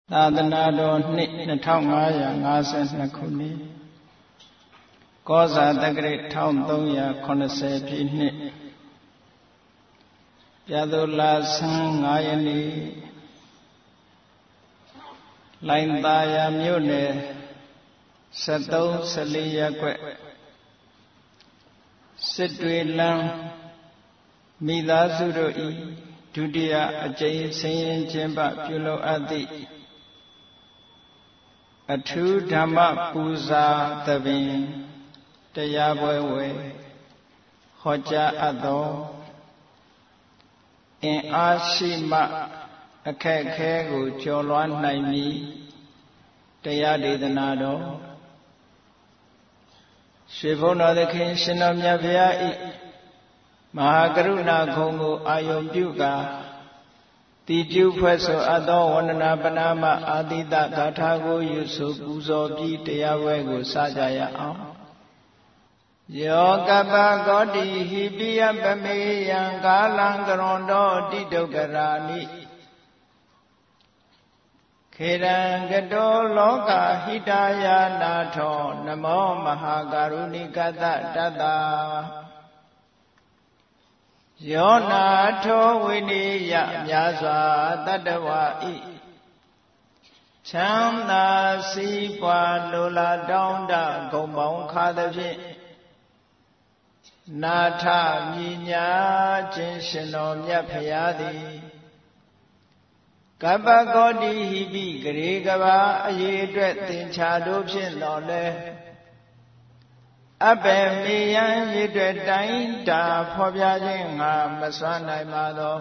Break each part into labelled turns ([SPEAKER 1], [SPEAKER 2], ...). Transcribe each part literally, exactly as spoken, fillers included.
[SPEAKER 1] သာသနာတော်နှစ်နှစ်ထောင်ငါးရာငါးဆယ်နှစ်ခုနှစ်ကောဇာတက္ကရာတစ်ထောင်သုံးရာခုနှစ်ဆယ်ပြည့်နှစ်ပြာသူလဆန်းငါးရက်နေ့လိုင်သာယာမြို့နယ်ဆယ်သုံးဆယ်လေးရပ်ကွက်စစ်တွေလမ်းမိသားစုတို့ဤဒုတိယအကြိမ်ဆင်းရင်ကျင်းပပြုလုပ်အပ်သည့်အထူးဓမ္မပူဇာသဘင်တရားပွဲဝယ်ဟောကြားအပ်သောအင်အားရှိမှအခက်အခဲကိုကျော်လွှားနိုင်မည်တရားဒေသနာတော်ရွှေဘုန်းတော်သခင်ရှင်တော်မြတ်ဗျာဤမဟာကရုဏာဂုဏ်ကိုအာယုံပြုကာတိကျုဖွဲ့ဆိုအပ်သောဝန္ဒနာပနာမအာတိတဂါထာကိုယူဆိုပူဇော်ပြီးတရားပွဲကိုစကြရအောင်ယောကပ္ပဂေါတိဟိပိယပမေယံကာလံကရွန်တောတိတုက္ကရာနိခေရံကတောလောကဟိတယာနာထောနမောမဟာကရုဏိကတတတ္တာယောနာထောဝိနိယမြာစွာတတ္တဝါဤချမ်းသာစီးပွားလိုလားတောင်းတဂုံပေါင်းခါသဖြင့်နာထမြညာခြင်းရှင်တော်မြတ်ဖရာသည်ကပ္ပဂေါတိဟိပိဂရေကဘာအရေးအတွက်သင်္ချာတို့ဖြင့်တော်လဲအပေမေယံရည်တွေတိုင်းတာဖော်ပြခြင်းငါမစွမ်းနိုင်ပါသော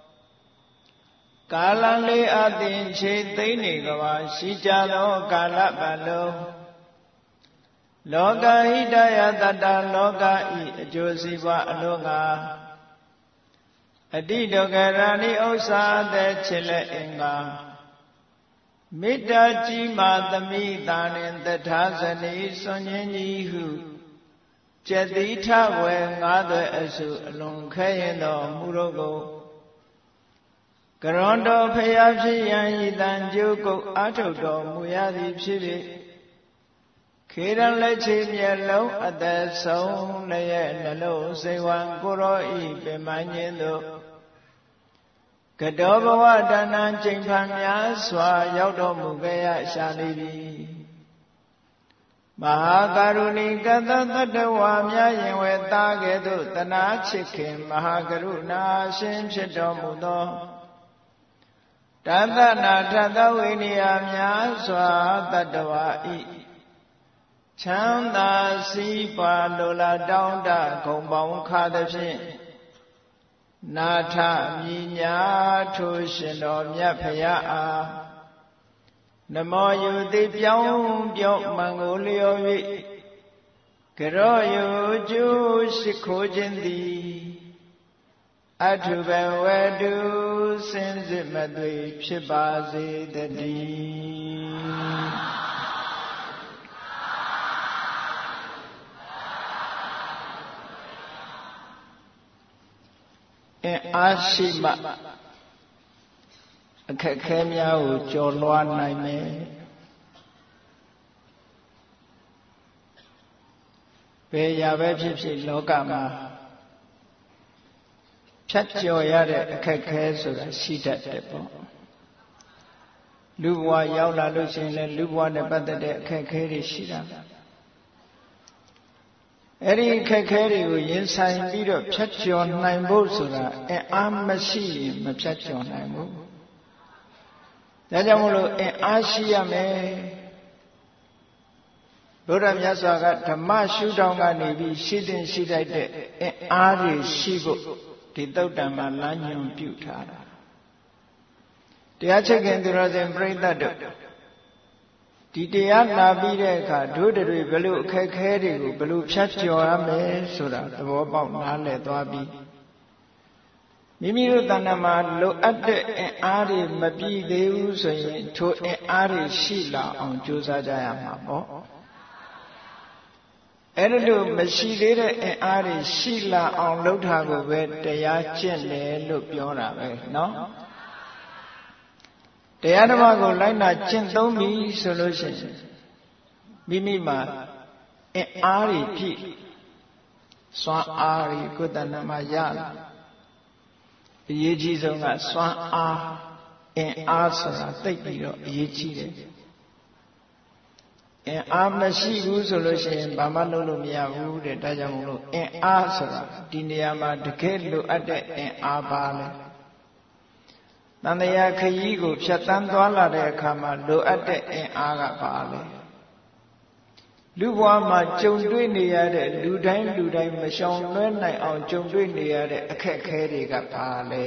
[SPEAKER 1] ကာလလေးအသင်ချေသိမ့်နေကဘာရှိကြသောကာလပတ်လုံးလောကဟိတယတတ္တလောကဤအကျိုးစီးပွားအလို့ငါအတိဒုက္ခရာနိဥစ္စာတဲ့ချစ်လက်အင်္ဂါမေတ္တာကြီးမာသမိတာနှင့်တထာဇနီစွန်ခြင်းကြီးဟုကျက်တိထဝေငါးသွဲအစုအလွန်ခဲရင်တော်မူတော့ကိုကရွန်တော်ဖျားဖြစ်ရန်ဤတန်ကျုပ်ကုတ်အာထုတ်တော်မူရသည်ဖြစ်ဖြစ်ခေရန်လက်ချေမျက်လုံးအသက်ဆုံးလည်းရဲ့နှလုံးစိတ်ဝံကိုရောဤပင်မခြင်းတို့ကတောဘဝဒါနံချိန်ဖန်များစွာရောက်တော်မူခဲ့ရရှာလိပြီမဟာကရုဏီကတတတ္တဝါများရင်ဝဲသားကဲ့သို့တနာချစ်ခင်မဟာကရုဏာရှင်ဖြစ်တော်မူသောတသနာထသဝိနည်းများစွာတတ္တဝါဤချမ်းသာစီးပွားလိုလားတောင်းတဂုံပေါင်းခါသဖြင့်နာထမြညာထိုရှင်တော်မြတ်ဖရာအားနမောယုတိပြောင်းပြောင်းမံကိုလျော်၍ကရောယုကျိုးရှိခိုးခြင်းသည်အထုဘဝတုစင်စစ်မသွေဖြစ်ပါစေတည်းအင်အားရှိမှအခက်ခဲများကိုကျော်လွှားနိုင်မယ်ဘယ်ရာပဲဖြစ်ဖြစ်လောကမှာဖြတ်ကျော်ရတဲ့အခက်ခဲဆိုတာရှိတတ်တယ်ပေါ့လူဘဝရောက်လာလို့ရှိရင်လည်းလူဘဝနဲ့ပတ်သက်တဲ့အခက်ခဲတွေရှိတာအဲ့ဒီအခက်ခဲတွေကိုရင်ဆိုင်ပြီးတော့ဖြတ်ကျော်နိုင်ဖို့ဆိုတာအင်အားမရှိရင်မဖြတ်ကျော်နိုင်ဘူးဒါကြောင့်မလို့အင်အားရှိရမယ်ဘုရားမြတ်စွာကဓမ္မရှုထောင့်ကနေပြီးရှိတဲ့ရှိတတ်တဲ့အင်အားတွေရှိဖို့ဒီသုတ်တံမှာလမ်းညွှန်ပြုထားတာတရားချက်ခင်သူတော်စင်ပြိဿတ်တို့ဒီတရားနာပြီးတဲ့အခါတို့တွေဘယ်လိုအခက်ခဲတွေကိုဘယ်လိုဖြတ်ကျော်ရမယ်ဆိုတာသဘောပေါက်နားလည်သွားပြီးမိမိတို့တဏ္ဍာမှာလိုအပ်တဲ့အင်အားတွေမပြည့်သေးဘူးဆိုရင်ထိုအင်အားတွေရှိလာအောင်ကြိုးစားကြရမှာပေါ့အဲ့ဒါလို့မရှိသေးတဲ့အင်အားတွေရှိလာအောင်လုပ်တာကိုပဲတရားကျင့်တယ်လို့ပြောတာပဲเนาะတရားဓမ္မကိုလိုက်နာကျင့်သုံးပြီဆိုလို့ရှိရင်မိမိမှာအင်အားတွေပြည့်စွမ်းအားတွေကိုယ်တဏ္ဍမှာရလာအရေးကြီးဆုံးကစွမ်းအားအင်အားဆိုတာသိပြီးတော့အရေးကြီးတယ်အင်အားမရှိဘူးဆိုလို့ရှိရင်ဘာမှလုပ်လို့မရဘူးတဲ့ဒါကြောင့်မို့လို့အင်အားဆိုတာဒီနေရာမှာတကယ်လိုအပ်တဲ့အင်အားပါလဲတန်တရားခရီးကိုဖြတ်တန်းသွားလာတဲ့အခါမှာလိုအပ်တဲ့အင်အားကပါလဲလူဘဝမှာကြုံတွေ့နေရတဲ့လူတိုင်းလူတိုင်းမရှောင်လွှဲနိုင်အောင်ကြုံတွေ့နေရတဲ့အခက်အခဲတွေကပါလဲ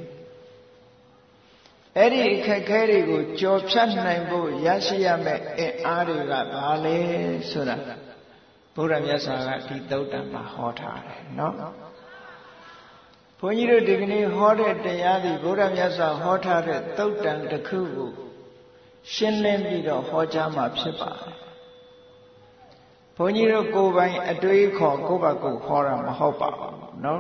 [SPEAKER 1] အဲ့ဒီအခက်အခဲတွေကိုကြော်ဖြတ်နိုင်ဖို့ရရှိရမယ့်အင်အားတွေကပါလဲဆိုတာဘုရားမြတ်စွာကဒီသုတ်တံမှာဟောထားတယ်နော်ဘုန်းကြီးတို့ဒီကနေ့ဟောတဲ့တရားဒီဘုရားမြတ်စွာဟောထားတဲ့သုတ်တံတစ်ခုကိုရှင်းလင်းပြီးတော့ဟောကြားမှာဖြစ်ပါတယ်ဘုန်းကြီးတို့ကိုယ်ပိုင်အတွေးခေါ်ကိုယ့်ဘာကိုယ်ဟောတာမဟုတ်ပါဘူးနော်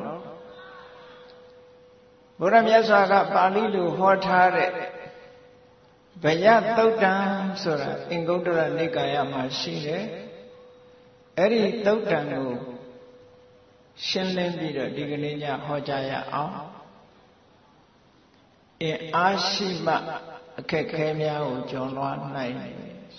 [SPEAKER 1] ဘုရားမြတ်စွာကပါဠိလိုဟောထားတဲ့ဗယသုတ်တံဆိုတာအင်္ဂုတ္တရနိကာယမှာရှိတယ်အဲ့ဒီသုတ်တံကိုရှင်းလင်းပြီးတော့ဒီကနေ့ညဟောကြားရအောင်အင်အားရှိမှအခက်ခဲများကိုကျော်လွှားနိုင်တယ်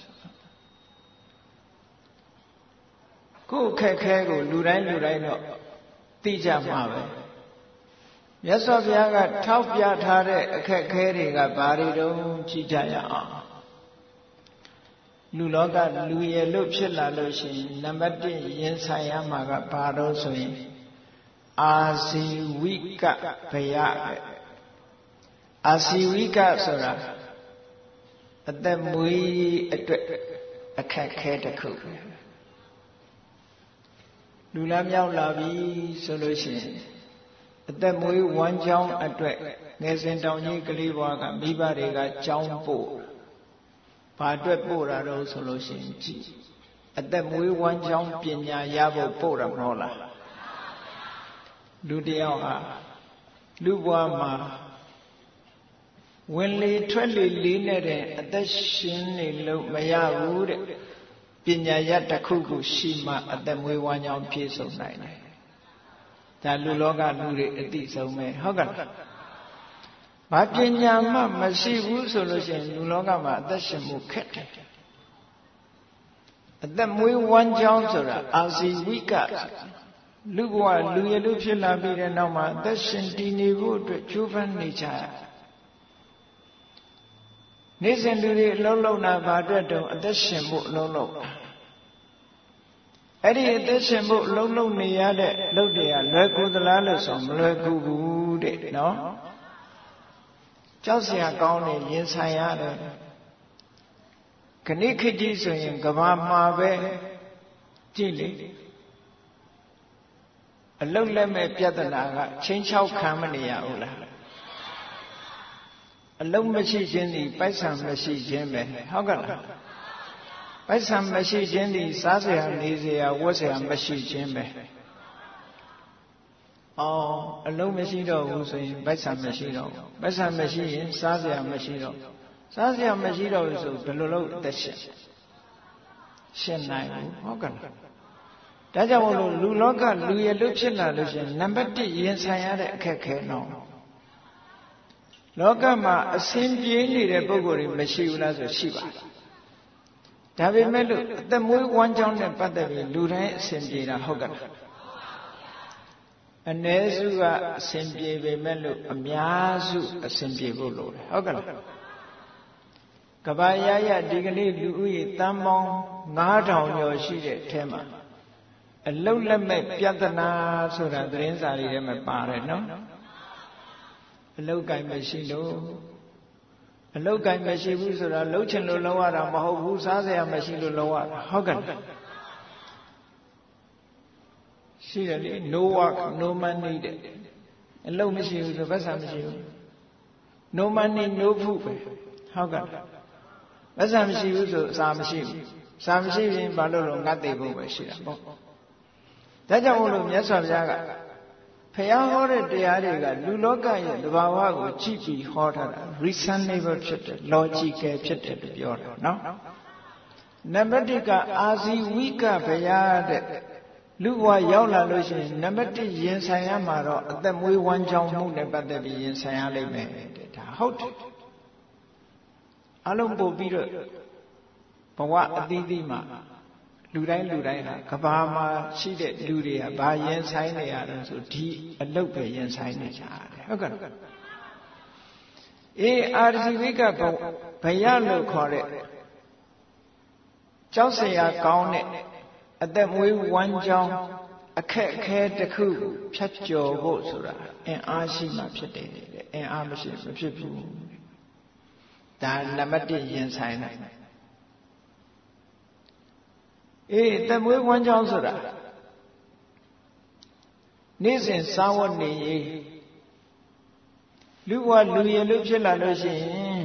[SPEAKER 1] ကိုယ်အခက်ခဲကိုလူတိုင်းလူတိုင်းတော့သိကြမှာပဲမြတ်စွာဘုရားကထောက်ပြထားတဲ့အခက်ခဲတွေကဘာတွေတုံးကြည့်ကြရအောင်လူလောကလူရည်လို့ဖြစ်လာလို့ရှိရင်နံပါတ်တစ်ရင်ဆိုင်ရမှာကဘာတော့ဆိုရင်အာဇီဝိကဘယပဲအာဇီဝိကဆိုတာအသက်မွေးအတွက်အခက်ခဲတစ်ခုလူလားမြောက်လာပြီဆိုလို့ရှိရင်အသက်မွေးဝမ်းကြောင်းအတွက်ငယ်စဉ်တောင်ကြီးကလေးဘွားကမိဘတွေကကြောင်းပို့ဘာအတွက်ပို့တာတော့ဆိုလို့ရှိရင်ကြည်အသက်မွေးဝမ်းကြောင်းပညာရဖို့ပို့တာမဟုတ်လားလူတယောက်ဟာလူဘွားမှာဝင်လေထွက်လေလေးနဲ့တဲ့အသက်ရှင်နေလို့မရဘူးတဲ့ပညာရတစ်ခုခုရှိမှအသက်မွေးဝမ်းကြောင်းပြည့်စုံနိုင်တယ်ဒါလူလောကလူတွေအသိဆုံးပဲဟုတ်ကဲ့ဘာပညာမှမရှိဘူးဆိုလို့ရှိရင်လူလောကမှာအသက်ရှင်မှုခက်တယ်အသက်မွေးဝမ်းကြောင်းဆိုတာအာဇီဝိကလူဘဝလူရလူဖြစ်လာပြီးတဲ့နောက်မှာအသက်ရှင်တည်နေဖို့အတွက်ကြိုးပမ်းနေကြနေ့စဉ်လူတွေအလုံးလုံးတာဘာအတွက်တုံးအသက်ရှင်ဖို့အလုံးလုံးအဲ့ဒီအသက်ရှင်ဖို့အလုံးလုံးနေရတဲ့လုပ်တွေကလွယ်ကူသလားလို့ဆိုမလွယ်ကူဘူးတဲ့နော်ကြောက်စရာကောင်းနေရင်ဆိုင်ရတယ်ခဏခတိဆိုရင်ကဘာမှာပဲကြည့်လေအလုံးလက်မဲ့ပြဿနာကချင်းချောက်ခံမနေရဘူးလားအလုံးမရှိခြင်းဒီပိုက်ဆံမရှိခြင်းပဲဟုတ်ကဲ့လားပိုက်ဆံမရှိခြင်းဒီစားစရာနေစရာဝတ်စရာမရှိခြင်းပဲအော်အလုံးမရှိတော့ဘူးဆိုရင်ပိုက်ဆံမရှိတော့ဘူးပိုက်ဆံမရှိရင်စားစရာမရှိတော့စားစရာမရှိတော့လို့ဆိုဘယ်လိုလုပ်အသက်ရှင်ရှင်နိုင်ဘူးဟုတ်ကဲ့လားဒါကြောင့်မို့လို့လူလောကလူရလို့ဖြစ်လာလို့ရှိရင်နံပါတ်တစ်ရင်ဆိုင်ရတဲ့အခက်ခဲတော့လောကမှာအစဉ်ပြေးနေတဲ့ပုဂ္ဂိုလ်တွေမရှိဘူးလားဆိုရှိပါတယ်ဒါပေမဲ့လို့အသက်မွေးဝမ်းကြောင်းနဲ့ပတ်သက်ပြီးလူတိုင်းအစဉ်ပြေတာဟုတ်ကဲ့လားအ ਨੇ စုကအစဉ်ပြေပေမဲ့လို့အများစုအစဉ်ပြေဖို့လိုတယ်ဟုတ်ကဲ့လားကဘာရရဒီကနေ့လူဦးရေတန်းပေါင်းငါးထောင်ကျော်ရှိတဲ့အထဲမှာအလုတ်လက်မဲ့ပြဿနာဆိုတာသတင်းစာတွေထဲမှာပါတယ်နော်အလုတ်ကင်မရှိလို့အလုတ်ကင်မရှိဘူးဆိုတာလှုပ်ချင်လို့လှုပ်ရတာမဟုတ်ဘူးစားစရာမရှိလို့လှုပ်ရတာဟုတ်ကဲ့ရှိတယ်လေ no work no money တဲ့အလုတ်မရှိဘူးဆိုဘက်ဆံမရှိဘူး no money no food ပဲဟုတ်ကဲ့ဘက်ဆံမရှိဘူးဆိုအစာမရှိဘူးစာမရှိရင်ဘာလို့လဲငတ်သိဖို့ပဲရှိတာပေါ့ဒါကြောင့်မို့လို့မြတ်စွာဘုရားကဖျားဟောတဲ့တရားတွေကလူလောကရဲ့သဘာဝကိုကြည့်ပြီးဟောထားတာ reasonable ဖြစ်တယ် logical ဖြစ်တယ်လို့ပြောတာနော်နံပါတ်တစ်ကအာဇီဝိကဘုရားတဲ့လူဘဝရောက်လာလို့ရှိရင်နံပါတ်တစ်ရင်ဆိုင်ရမှာတော့အသက်မွေးဝမ်းကြောင်းမှုနဲ့ပတ်သက်ပြီးရင်ဆိုင်ရလိမ့်မယ်တဲ့ဒါဟုတ်တယ်အလုံးပို့ပြီးတော့ဘဝအသီးသီးမှာလူတိုင်းလူတိုင်းဟာကဘာမှာရှိတဲ့လူတွေကဘာရင်ဆိုင်နေရလဲဆိုဒီအလုတ်ပဲရင်ဆိုင်နေကြတယ်ဟုတ်ကဲ့အေးအာဇီဝိကဘယလို့ခေါ်တဲ့ကြောက်စရာကောင်းတဲ့အသက်မွေးဝမ်းကြောင်းအခက်အခဲတစ်ခုဖြတ်ကျော်ဖို့ဆိုတာအင်အားရှိမှဖြစ်တယ်တဲ့အင်အားမရှိမဖြစ်ဘူးဒါနံပါတ်တစ်ရင်ဆိုင်နိုင်အေးသက်မွေးဝမ်းကြောင်းဆိုတာနေ့စဉ်စားဝတ်နေရေးလူဘဝလူရည်လို့ဖြစ်လာလို့ရှိရင်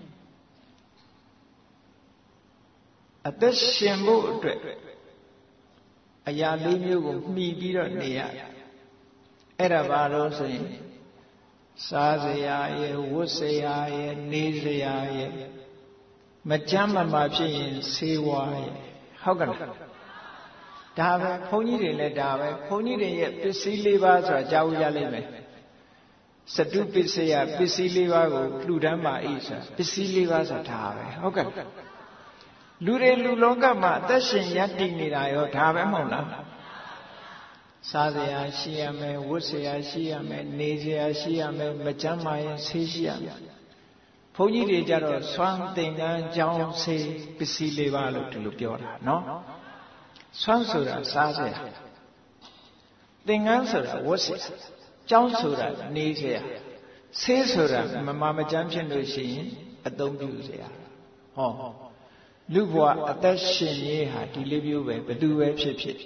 [SPEAKER 1] အသက်ရှင်ဖို့အတွက်အရာလေးမျိုးကိုမှီပြီးတော့နေရအဲ့ဒါဘာလို့ဆိုရင်စားစရာရဲ့ဝတ်စရာရဲ့နေစရာရဲ့မကြမ်းမမာဖြစ်ရင်ဆေးဝါးရဲ့ဟုတ်ကဲ့ဒါပဲဘုန်းကြီးတွေလည်းဒါပဲဘုန်းကြီးတွေရဲ့ပစ္စည်းလေးပါးဆိုတာကြားဦးရလိမ့်မယ်စတုပစ္စယပစ္စည်းလေးပါးကိုလှူဒန်းပါ၏ဆိုတာပစ္စည်းလေးပါးဆိုတာဒါပဲဟုတ်ကဲ့လူတွေလူလောကမှာအသက်ရှင်ရပ်တည်နေတာရောဒါပဲမဟုတ်လားစားစရာရှိရမယ်ဝတ်စရာရှိရမယ်နေစရာရှိရမယ်မကြမ်းမာရင်ဆေးရှိရမယ်ဘုန်းကြီးတွေကြတော့ဆွမ်းသင်္ကန်းကြောင်းဆေးပစ္စည်းလေးပါးလို့ဒီလိုပြောတာနော်ဆွမ်းဆိုတာစားစရာသင်္ကန်းဆိုတာဝတ်စရာကြောင်းဆိုတာနေစရာဆေးဆိုတာမမမကြမ်းဖြစ်လို့ရှိရင်အသုံးပြုစရာဟောလူဘဝအသက်ရှင်ရေးဟာဒီလေးမျိုးပဲဘယ်သူပဲဖြစ်ဖြစ်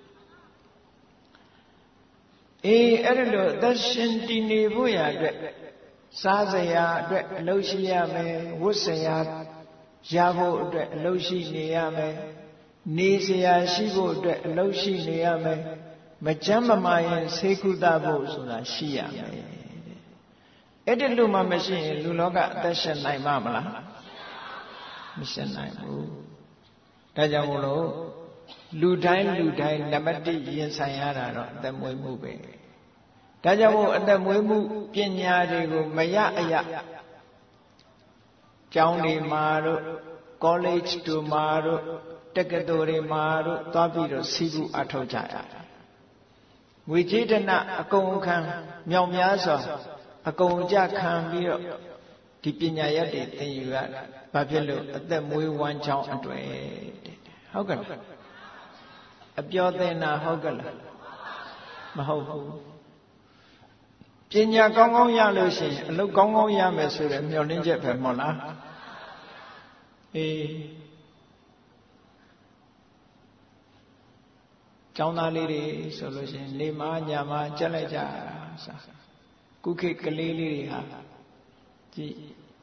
[SPEAKER 1] အေးအဲ့ဒါလို့အသက်ရှင်တည်နေဖို့ရအတွက်စားစရာအတွက်အလုပ်ရှိရမယ်ဝတ်စရာရဖို့အတွက်အလုပ်ရှိနေရမယ်နေစရာရှိဖို့အတွက်အလုပ်ရှိနေရမယ်မကြမ်းမမာရင်ဆေးကုသဖို့ဆိုတာရှိရမယ်အဲ့ဒီလိုမှမရှိရင်လူလောကအသက်ရှင်နိုင်မှာမလားမရှင်နိုင်ဘူးဒါကြောင့်မို့လို့လူတိုင်းလူတိုင်းနံပါတ်တစ်ရင်ဆိုင်ရတာတော့အသက်မွေးမှုပဲဒါကြောင့်မို့အသက်မွေးမှုပညာတွေကိုမရအရကျောင်းတွေမှာတို့ college တို့မှာတို့တက္ကသိုလ်တွေမှာတို့သွားပြီးတော့စီးပူအထောက်ကြရတယ်ငွေကြေးဒနာအကုန်ခံမြောင်များစွာအကုန်ကြခံပြီးတော့ဒီပညာရက်တွေသင်ယူရဘာဖြစ်လို့အသက်မွေးဝမ်းကြောင်းအတွေ့ဟုတ်ကဲ့အပြောသင်တာဟုတ်ကဲ့လားမဟုတ်ဘူးပညာကောင်းကောင်းရလို့ရှိရင်အလုပ်ကောင်းကောင်းရမယ်ဆိုတဲ့မျှော်လင့်ချက်ပဲမဟုတ်လားအေးကျောင်းသားလေးတွေဆိုလို့ရှိရင်နေမညမကြက်လိုက်ကြကုခေတ်ကလေးလေးတွေဟာကြည်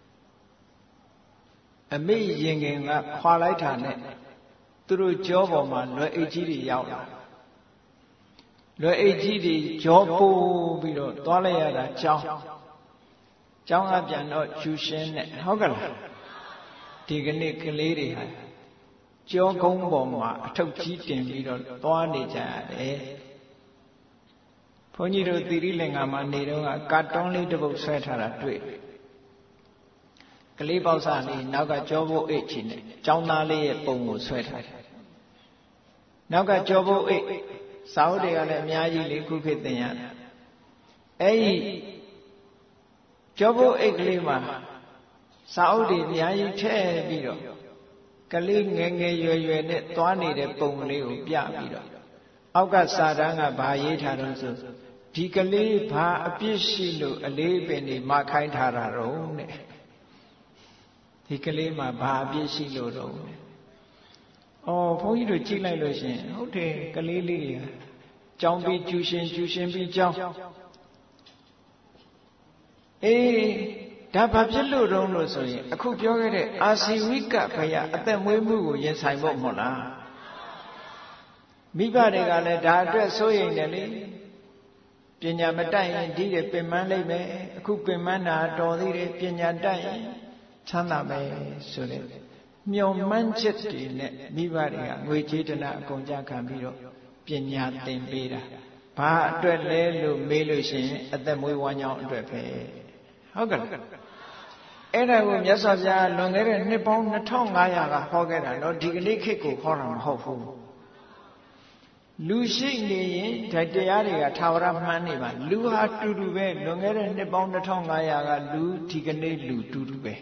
[SPEAKER 1] အမေရင်ခင်ကခွာလိုက်တာနဲ့သူတို့ကြောပေါ်မှာလွယ်အိတ်ကြီးတွေရောက်လာလွယ်အိတ်ကြီးတွေကြောပိုးပြီးတော့သွားလိုက်ရတာကျောင်းကျောင်းကပြန်တော့ကျူရှင်းနဲ့ဟုတ်ကဲ့လားဒီကနေ့ကလေးတွေဟာကြောကုန်းပေါ်မှာအထုပ်ကြီးတင်ပြီးတော့သွားနေကြရတယ်ဘုန်းကြီးတို့သီရိလင်္ကာမှာနေတော့ကကာတွန်းလေးတစ်ပုဒ်ဆွဲထားတာတွေ့ကလေးပေါက်စားလေးနောက်ကကြောဘိုးအိတ်ချီနဲ့ကျောင်းသားလေးရဲ့ပုံကိုဆွဲထားတယ်နောက်ကကြောဘိုးအိတ်စာအုပ်တွေကလည်းအများကြီးလေခုခေတ်သင်ရတယ်အဲ့ဒီကြောဘိုးအိတ်ကလေးမှာစာအုပ်တွေအများကြီးထည့်ပြီးတော့ကလေးငယ်ငယ်ရွယ်ရွယ်နဲ့သွားနေတဲ့ပုံကလေးကိုပြပြီးတော့အောက်ကစာတန်းကဘာရေးထားတော့ဆိုဒီကလေးဘာအပြစ်ရှိလို့အလေးပင်နေမခိုင်းထားတာတော့တဲ့ဒီကလေးမှာဘာအပြစ်ရှိလို့တော့အော်ဘုန်းကြီးတို့ကြည့်လိုက်လို့ရှင်ဟုတ်တယ်ကလေးလေးတွေကြောင်းပြီးကျူရှင်ကျူရှင်ပြီးကြောင်းအေးဒါဘာဖြစ်လို့တုံးလို့ဆိုရင်အခုပြောခဲ့တဲ့အာစီဝိကဘယအသက်မွေးမှုကိုရင်ဆိုင်ဖို့မဟုတ်လားမိဘတွေကလည်းဒါအတွက်စိုးရိမ်တယ်လေပညာမတတ်ရင်ဒီတွေပင်ပန်းလိုက်မယ်အခုပင်ပန်းတာတော်သေးတယ်ပညာတတ်ရင်ချမ်းသာမယ်ဆိုတဲ့မျှော်မှန်းချက်တွေနဲ့မိဘတွေကငွေကြေးတနာအကုန်ကြခံပြီးတော့ပညာသင်ပေးတာဘာအတွက်လဲလို့မေးလို့ရှိရင်အသက်မွေးဝမ်းကြောင်းအတွက်ပဲဟုတ်ကဲ့အဲ့ဒါကိုမြတ်စွာဘုရားလွန်ခဲ့တဲ့နှစ်ပေါင်းနှစ်ထောင်ငါးရာကဟောခဲ့တာနော်ဒီကနေ့ခေတ်ကိုဟောတာမဟုတ်ဘူးလူရှိနေရင်ဒါတရားတွေကထာဝရမှန်းနေပါလူဟာတူတူပဲလွန်ခဲ့တဲ့နှစ်ပေါင်းနှစ်ထောင်ငါးရာကလူဒီကနေ့လူတူတူပဲ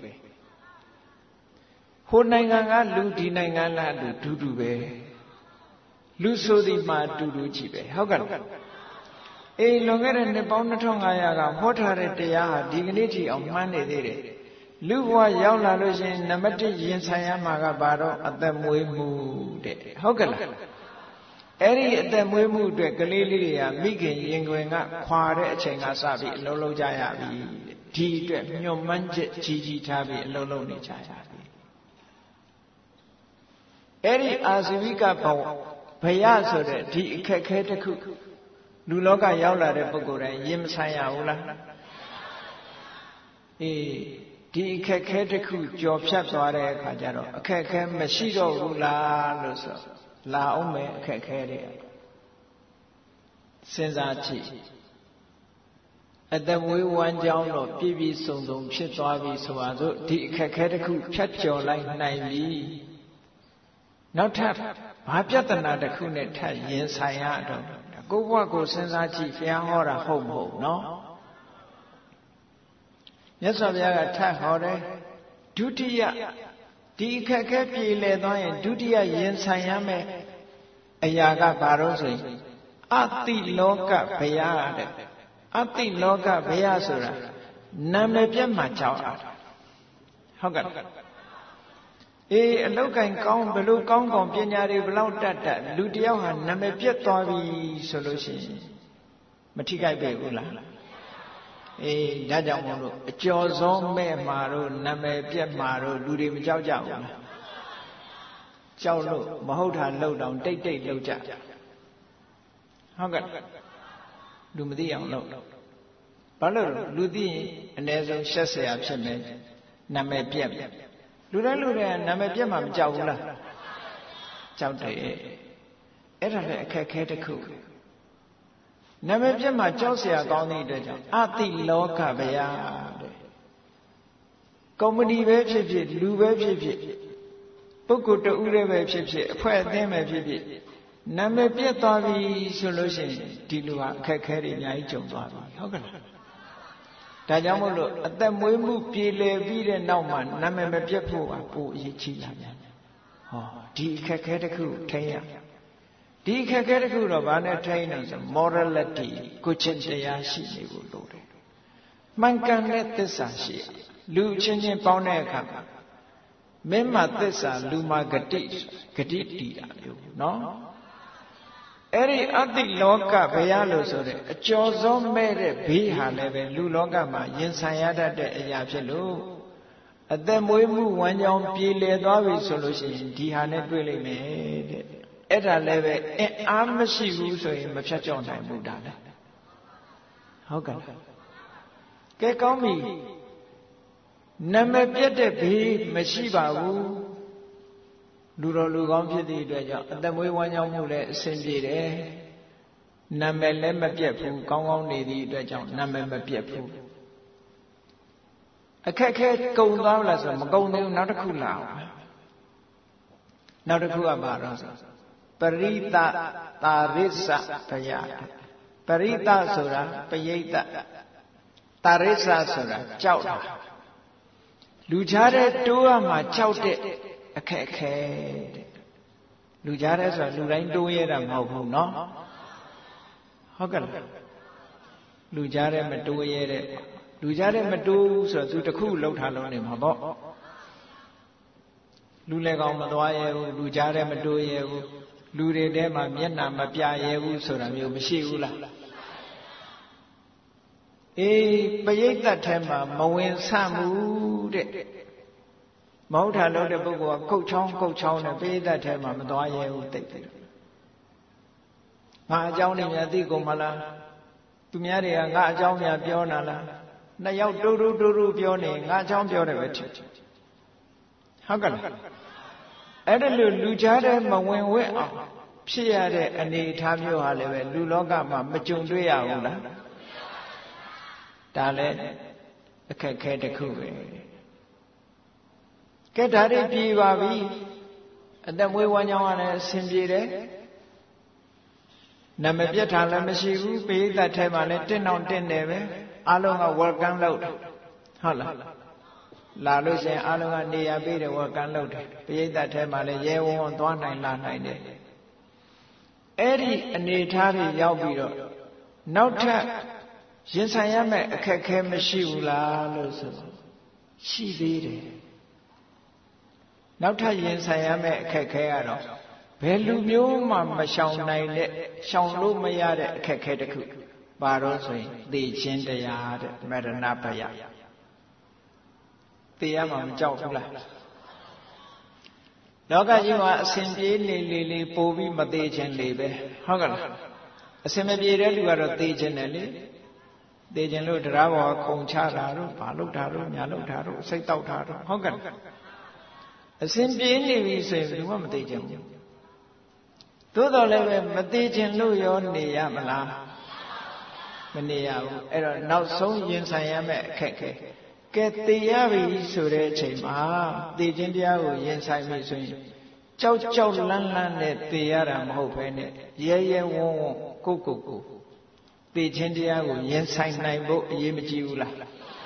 [SPEAKER 1] ဟိုနိုင်ငံကလူဒီနိုင်ငံကလူတူတူပဲလူဆိုသည်မှာတူတူကြည့်ပဲဟုတ်ကဲ့အေးလွန်ခဲ့တဲ့နှစ်ပေါင်းနှစ်ထောင်ငါးရာကဟောထားတဲ့တရားဟာဒီကနေ့ထိအောင်မှန်းနေသေးတယ်လူဘဝရောက်လာလို့ရှိရင်နံပါတ်တစ်ရင်ဆိုင်ရမှာကဘာတော့အသက်မွေးမှုတဲ့ဟုတ်ကဲ့လားအဲ့ဒီအသက်မွေးမှုအတွက်ကလေးလေးတွေကမိခင်ရင်ခွင်ကခွာတဲ့အချိန်ကစပြီးအလုံးလုံးကြရပြီဒီအတွက်ညှို့မှန်းချက်ကြီးကြီးထားပြီးအလုံးလုံးနေကြရပြီအဲ့ဒီအာဇီဝိကဘဝဘယဆိုတဲ့ဒီအခက်ခဲတစ်ခုလူလောကရောက်လာတဲ့ပုဂ္ဂိုလ်တိုင်းရင်မဆိုင်ရဘူးလားအေးဒီအခက်ခဲတစ်ခုကြော်ဖြတ်သွားတဲ့အခါကျတော့အခက်ခဲမရှိတော့ဘူးလားလို့ဆိုလာအောင်မယ်အခက်ခဲတွေစဉ်းစားကြည့်အတမွေးဝမ်းကြောင်းတော့ပြည့်ပြည့်စုံစုံဖြစ်သွားပြီဆိုပါစို့ဒီအခက်ခဲတစ်ခုဖြတ်ကျော်လိုက်နိုင်ပြီနောက်ထပ်ဘာပြဿနာတစ်ခုနဲ့ထပ်ရင်ဆိုင်ရတော့ကိုယ့်ဘဝကိုစဉ်းစားကြည့်ဘုရားဟောတာဟုတ်မဟုတ်နော်မြတ်စွာဘုရားကထပ်ဟောတယ်ဒုတိယဒီအခက်ခဲပြေလည်သွားရင်ဒုတိယရင်ဆိုင်ရမယ်အရာကဘာလို့ဆိုရင်အတိလောကဘယတဲ့အတိလောကဘယဆိုတာနာမည်ပြတ်မှကြောက်အားဟုတ်ကဲ့အေးအလောက်ကင်ကောင်းဘလို့ကောင်းကောင်းပညာတွေဘလောက်တတ်တတ်လူတယောက်ဟာနာမည်ပြတ်သွားပြီဆိုလို့ရှိရင်မထိခိုက်ပေဘူးလားအေးဒါကြောင့်မို့လို့အကျော်စောမဲ့မှာတို့နာမည်ပြက်မှာတို့လူတွေမကြောက်ကြဘူးလားကြောက်လို့မဟုတ်တာလှုပ်တောင်တိတ်တိတ်လှုပ်ကြဟုတ်ကဲ့လူမသိအောင်လှုပ်ဘာလို့လူသိရင်အ ਨੇ ဆုံးရှက်เสียဖြစ်မယ်နာမည်ပြက်လူတိုင်းလူတိုင်းနာမည်ပြက်မှာမကြောက်ဘူးလားကြောက်တယ်အဲ့ဒါလည်းအခက်ခဲတစ်ခုနာမည်ပြတ်မှာကြောက်เสียကောင်းတဲ့အတွက်ကြောင့်အတိလောကဗျာတဲ့ကုမ္ပဏီပဲဖြစ်ဖြစ်လူပဲဖြစ်ဖြစ်ပုဂ္ဂိုလ်တဦးလည်းပဲဖြစ်ဖြစ်အဖွဲ့အသင်းပဲဖြစ်ဖြစ်နာမည်ပြတ်သွားပြီဆိုလို့ရှိရင်ဒီလူဟာအခက်ခဲတွေအများကြီးကြုံသွားပြီဟုတ်ကဲ့လားဒါကြောင့်မို့လို့အသက်မွေးမှုပြေလည်ပြီးတဲ့နောက်မှာနာမည်မပြတ်ဖို့ကပိုအရေးကြီးလာတယ်ဟောဒီအခက်ခဲတစ်ခုထိန်းရဒီခက်ခဲတစ်ခုတော့ဗာနဲ့ထိုင်းနေဆို morality ကိုချင်းတရားရှိနေဖို့လိုတယ်မှန်ကန်တဲ့သစ္စာရှိလူချင်းချင်းပေါင်းတဲ့အခါမှာမင်းမသစ္စာလူမဂတိဂတိတီတာမျိုးနော်အဲ့ဒီအတ္တိလောကဘယလို့ဆိုတဲ့အကျော်စောမဲ့တဲ့ဘေးဟာလည်းပဲလူလောကမှာရင်ဆိုင်ရတတ်တဲ့အရာဖြစ်လို့အသက်မွေးမှုဝမ်းကြောင်းပြေလည်သွားပြီဆိုလို့ရှိရင်ဒီဟာနဲ့တွေ့လိမ့်မယ်တဲ့အဲ့ဒါလည်းပဲအင်အားမရှိဘူးဆိုရင်မဖြတ်ကျော်နိုင်ဘူးဒါလည်းဟုတ်ကဲ့ကဲကောင်းပြီနာမည်ပြတ်တဲ့ဘေးမရှိပါဘူးလူတော်လူကောင်းဖြစ်သည့်အတွက်ကြောင့်အသက်မွေးဝမ်းကြောင်းမှုလည်းအဆင်ပြေတယ်နာမည်လည်းမပြတ်ဘူးကောင်းကောင်းနေသည့်အတွက်ကြောင့်နာမည်မပြတ်ဘူးအခက်ခဲကုံသွားလားဆိုမကုံသေးဘူးနောက်တစ်ခုလာအောင်နောက်တစ်ခုကဘာတော့ဆိုပရိသတာရစ္ဆဘယပရိသဆိုတာပရိသတာရစ္ဆဆိုတာကြောက်တာလူကြားတဲ့တိုးရမှာကြောက်တဲ့အခက်အခဲတဲ့လူကြားတဲ့ဆိုတာလူတိုင်းတိုးရတာမဟုတ်ဘူးเนาะဟုတ်ကဲ့လားလူကြားတဲ့မတိုးရတဲ့လူကြားတဲ့မတိုးဘူးဆိုတော့သူတခုလောက်ထားလို့နေမှာပေါ့လူလည်းကောင်းမသွားရဘူးလူကြားတဲ့မတိုးရဘူးလူတွေထဲမှာမျက်နှာမပြရဲဘူးဆိုတာမျိုးမရှိဘူးလားအေးပရိသတ်ထဲမှာမဝင်ဆန့်ဘူးတဲ့မဟုတ်တာလို့တဲ့ပုဂ္ဂိုလ်ကကုတ်ချောင်းကုတ်ချောင်းနဲ့ပရိသတ်ထဲမှာမသွားရဲဘူးတိတ်တယ်ငါအကြောင်းနေများသိကုန်မလားသူများတွေကငါအကြောင်းများပြောနာလားနှစ်ယောက်တူတူတူတူပြောနေငါအကြောင်းပြောတယ်ပဲထင်ဟုတ်ကဲ့အဲ့ဒါလို့လူကြားတဲ့မဝင်ဝဲအောင်ဖြစ်ရတဲ့အနေအထားမျိုးဟာလည်းပဲလူလောကမှာမကြုံတွေ့ရဘူးလားဒါလည်းအခက်ခဲတစ်ခုပဲကဲဒါတွေပြေပါပြီအသက်မွေးဝမ်းကြောင်းကလည်းအဆင်ပြေတယ်နာမပြတ်တာလည်းမရှိဘူးပိဋကတ်ထဲမှာလည်းတင့်အောင်တင့်တယ်ပဲအားလုံးက welcome လုပ်တယ်ဟုတ်လားလာလို့ရှိရင်အားလုံးကနေရာပေးတယ် welcome လုပ်တယ်ပိဋကတ်ထဲမှာလည်းရဲဝံ့ဝံ့သွားနိုင်လာနိုင်တယ်အဲ့ဒီအနေထားတွေရောက်ပြီးတော့နောက်ထပ်ရင်ဆိုင်ရမယ့်အခက်ခဲမရှိဘူးလားလို့ဆိုရှိသေးတယ်နောက်ထပ်ရင်ဆိုင်ရမယ့်အခက်ခဲကတော့ဘယ်လူမျိုးမှမရှောင်နိုင်တဲ့ရှောင်လို့မရတဲ့အခက်ခဲတစ်ခုပါတော့ဆိုရင်သိချင်းတရားတဲ့မရဏဘယသိရမှာမကြောက်ဘူးလားလောကကြီးမှာအစဉ်ပြေးနေလေလေပို့ပြီးမသေးခြင်းလေပဲဟုတ်ကဲ့လားအစဉ်မပြေတဲ့လူကတော့သေခြင်းတယ်လေသေခြင်းလို့တရားဘောခုံချတာတို့ဘာလုပ်တာတို့ညာလုပ်တာတို့စိတ်တောက်တာတို့ဟုတ်ကဲ့အစဉ်ပြေးနေပြီဆိုရင်ဘယ်မှမသေခြင်းဘူးသို့တော်လည်းပဲမသေးခြင်းလို့ရောနေရမလားမနေရဘူးအဲ့တော့နောက်ဆုံးရင်ဆိုင်ရမယ့်အခက်ခဲကဲသေရပြီဆိုတဲ့အချိန်မှာသေခြင်းတရားကိုရင်ဆိုင်ပြီဆိုရင်ကြောက်ကြောက်လန့်လန့်နဲ့သေရတာမဟုတ်ဘဲနဲ့ရဲရဲဝံ့ဝံ့ကိုကိုကိုသေခြင်းတရားကိုရင်ဆိုင်နိုင်ဖို့အရေးမကြီးဘူးလား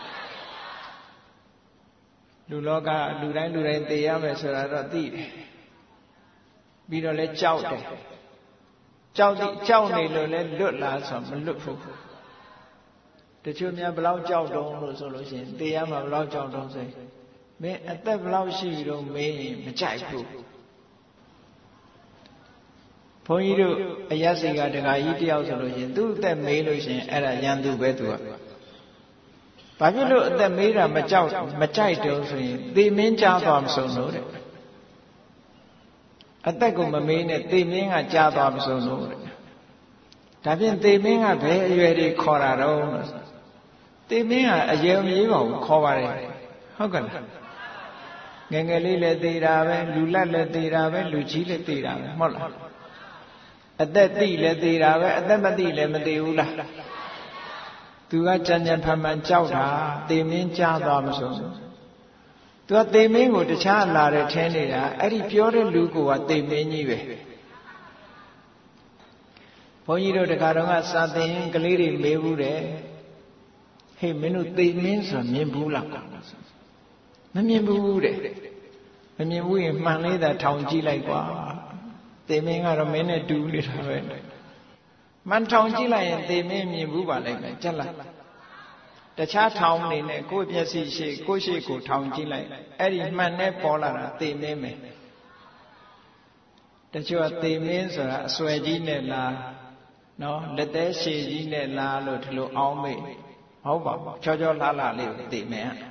[SPEAKER 1] လူလောကလူတိုင်းလူတိုင်းသေရမယ်ဆိုတာတော့သိတယ်ပြီးတော့လဲကြောက်တယ်ကြောက်သည်ကြောက်နေလို့လဲလွတ်လာဆိုမလွတ်ဘူးတချို့များဘလောက်ကြောက်တုံးလို့ဆိုလို့ရှိရင်သေရမှာဘလောက်ကြောက်တုံးဆိုရင်မင်းအသက်ဘလောက်ရှိပြီတော့မေးရင်မကြိုက်ဘူးဘုန်းကြီးတို့အယက်စီကတခါကြီးတယောက်ဆိုလို့ရှိရင်သူ့အသက်မေးလို့ရှိရင်အဲ့ဒါရန်သူပဲသူကဘာဖြစ်လို့အသက်မေးတာမကြောက်မကြိုက်တုံးဆိုရင်သေမင်းကြားသွားမဆုံးလို့တဲ့အသက်ကိုမမေးနဲ့သေမင်းကကြားသွားမဆုံးလို့တဲ့ဒါဖြင့်သေမင်းကဘယ်အရွယ်တွေခေါ်တာတော့လို့သေမင်းကအရွယ်မကြီးပါဘူးခေါ်ပါတယ်ဟုတ်ကဲ့လားငယ်ငယ်လေးလည်းသေတာပဲလူလတ်လည်းသေတာပဲလူကြီးလည်းသေတာပဲဟုတ်လားအသက်သိလည်းသေတာပဲအသက်မသိလည်းမသေဘူးလားသူကကြံကြံဖန်ဖန်ကြောက်တာသေမင်းကြားသွားမဆုံးသူကသေမင်းကိုတခြားလာတယ်ထင်းနေတာအဲ့ဒီပြောတဲ့လူကသေမင်းကြီးပဲဘုန်းကြီးတို့တခါတော့ကစာသင်ကလေးတွေမေးဘူးတယ်ဟေးမင်းတို့သေမင်းဆိုမြင်ဘူးလားမမြင်ဘူးတဲ့မမြင်ဘူးရင်မှန်လေးသာထောင်ကြည့်လိုက်ကွာသေမင်းကတော့မင်းနဲ့တူနေတာပဲမှန်ထောင်ကြည့်လိုက်ရင်သေမင်းမြင်ဘူးပါလိမ့်မယ်ကြက်လားတခြားထောင်နေနဲ့ကိုယ့်မျက်စိရှိကိုယ့်ရှိကိုထောင်ကြည့်လိုက်အဲ့ဒီမှန်နဲ့ပေါ်လာတာသေမင်းပဲတချို့ကသေမင်းဆိုတာအစွဲကြီးနဲ့လားနော်လက်သေးရှည်ကြီးနဲ့လားလို့ဒီလိုအောင်းမိတ်ဟုတ်ပါဘူးချောချောလှလှလေးကိုသေမင်း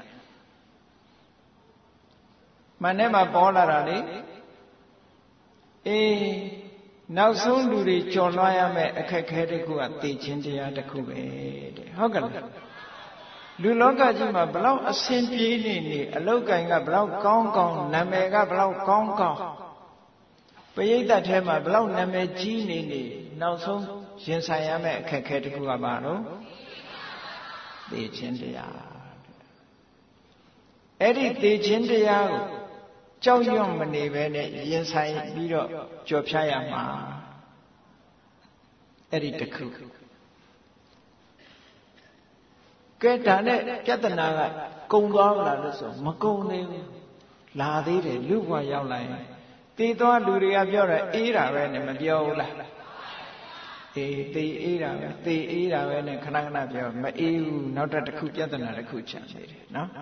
[SPEAKER 1] မှန်နဲ့မှပေါ်လာတာလေအေးနောက်ဆုံးလူတွေကြော်လွှားရမယ့်အခက်ခဲတစ်ခုကသေခြင်းတရားတစ်ခုပဲတဲ့ဟုတ်ကဲ့လားလူလောကကြီးမှာဘလောက်အဆင်ပြေနေနေအလောက်ကင်ကဘလောက်ကောင်းကောင်းနာမည်ကဘလောက်ကောင်းကောင်းပရိသတ်ထဲမှာဘလောက်နာမည်ကြီးနေနေနောက်ဆုံးရင်ဆိုင်ရမယ့်အခက်ခဲတစ်ခုကပါတော့သေခြင်းတရားအဲ့ဒီသေခြင်းတရားကိုကြောက်ရွံ့မနေပဲနဲ့ရင်ဆိုင်ပြီးတော့ကြော်ဖြတ်ရမှာအဲ့ဒီတစ်ခုကဲဒါနဲ့ပြဿနာကကုံသွားလာလို့ဆိုမကုံသေးဘူးလာသေးတယ်လူဘဝရောက်လာရင်တည်သွားလူတွေကပြောတယ်အေးတာပဲနဲ့မပြောဘူးလားအေးတည်အေးတာပဲတည်အေးတာပဲနဲ့ခဏခဏပြောမအေးဘူးနောက်တစ်ခုပြဿနာတစ်ခုချန်နေတယ်နော်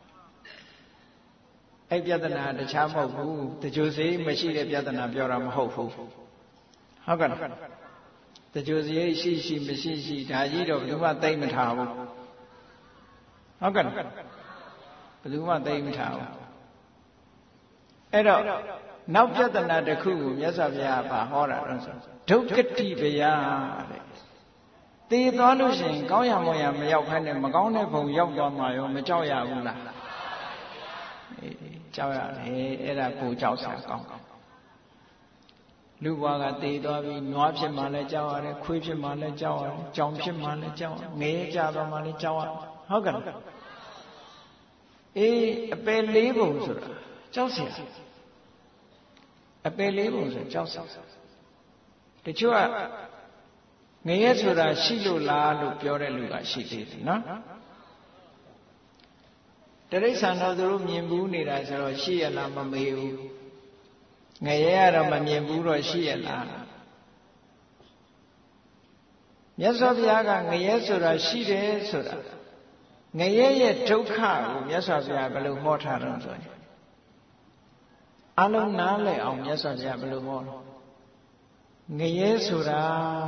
[SPEAKER 1] အဲ့ပြဿနာတခြားမဟုတ်ဘူးတကြိုစီမရှိတဲ့ပြဿနာပြောတာမဟုတ်ဘူးဟုတ်ကဲ့တကြိုစီရှိရှိမရှိရှိဒါကြီးတော့ဘယ်သူမှသိမထားဘူးဟုတ်ကဲ့ဘယ်သူမှသိမထားဘူးအဲ့တော့နောက်ပြဿနာတစ်ခုကိုမြတ်စွာဘုရားကဟောတာတော့ဆိုဒုက္ခတိဗျာတဲ့သေသွားလို့ရှိရင်ကောင်းရမွန်ရမရောက်ခိုင်းနဲ့မကောင်းတဲ့ဘုံရောက်သွားမှာရောမကြောက်ရဘူးလားအေးကြောက်ရတယ်အဲ့ဒါကိုကြောက်စရာကောင်းလူဘွားကသေသွားပြီးနွားဖြစ်မှလည်းကြောက်ရတယ်ခွေးဖြစ်မှလည်းကြောက်ရတယ်ကြောင်ဖြစ်မှလည်းကြောက်ရတယ်ငရဲကြသွားမှလည်းကြောက်ရတယ်ဟုတ်ကဲ့အေးအပယ်လေးပုံဆိုတာကြောက်စရာအပယ်လေးပုံဆိုကြောက်စရာတချို့ကငရဲဆိုတာရှိလို့လားလို့ပြောတဲ့လူကရှိသေးတယ်နော်တိရစ္ဆာန်တော့သူတို့မြင်ဘူးနေတာဆိုတော့ရှိရလားမမေးဘူးငရဲကတော့မမြင်ဘူးတော့ရှိရလားမြတ်စွာဘုရားကငရဲဆိုတာရှိတယ်ဆိုတာငရဲရဲ့ဒုက္ခကိုမြတ်စွာဘုရားဘယ်လိုဟောထားတော့ဆိုရင်အလုံးနားလည်အောင်မြတ်စွာဘုရားဘယ်လိုဟောငရဲဆိုတာ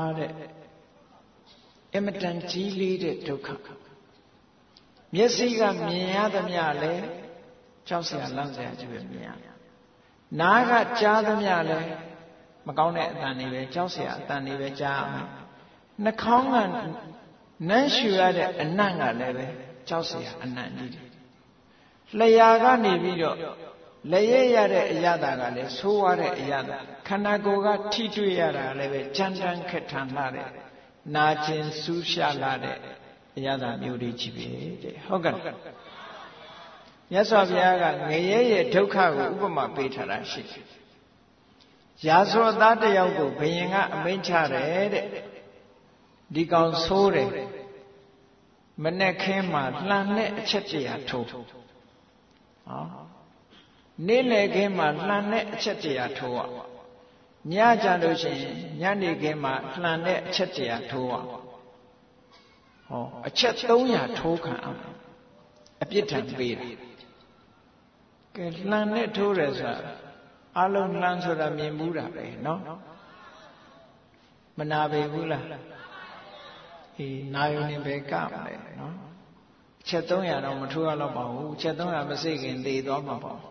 [SPEAKER 1] တဲ့အမတန်ကြီးလေးတဲ့ဒုက္ခမျက်စိကမြင်ရသမျှလဲကြောက်စရာလန့်စရာကြီးပဲမြင်ရနားကကြားသမျှလဲမကောင်းတဲ့အသံတွေပဲကြောက်စရာအသံတွေပဲကြားရမယ်နှာခေါင်းကနမ်းရှူရတဲ့အနံ့ကလည်းပဲကြောက်စရာအနံ့ကြီးတယ်လျှာကနေပြီးတော့လက်ရရတဲ့အရာတာကလည်းဆိုးရတဲ့အရာတာခန္ဓာကိုယ်ကထိတွေ့ရတာလည်းပဲကြမ်းတမ်းခက်ထန်လာတဲ့နာကျင်စူးရှလာတဲ့အရာတာမျိုးတွေကြီးပဲတဲ့ဟုတ်ကဲ့မြတ်စွာဘုရားကငရဲရဲ့ဒုက္ခကိုဥပမာပေးထားတာရှိတယ်ရာဇဝသားတယောက်ကိုဘုရင်ကအမိန့်ချတယ်တဲ့ဒီကောင်ဆိုးတယ်မနဲ့ခင်းမှာလှန်နဲ့အချက်တရာထိုးဟောနေ့လည်ခင်းမှာလှန်နဲ့အချက်တရာထိုးရညကြလို့ရှိရင်ညနေခင်းမှာလှန်နဲ့အချက်တရာထိုးရဟောအချက်သုံးရာထိုးခံအောင်အပြစ်ဒဏ်ပေးတယ်ကဲလှန်နဲ့ထိုးတယ်ဆိုတာအလုံးလှန်ဆိုတာမြင်ဘူးတာပဲနော်မနာပေဘူးလားအေးနာယုန်နေပဲကမယ်နော်အချက်သုံးရာတော့မထိုးရတော့ပါဘူးအချက်သုံးရာမစိတ်ခင်သေသွားမှာပေါ့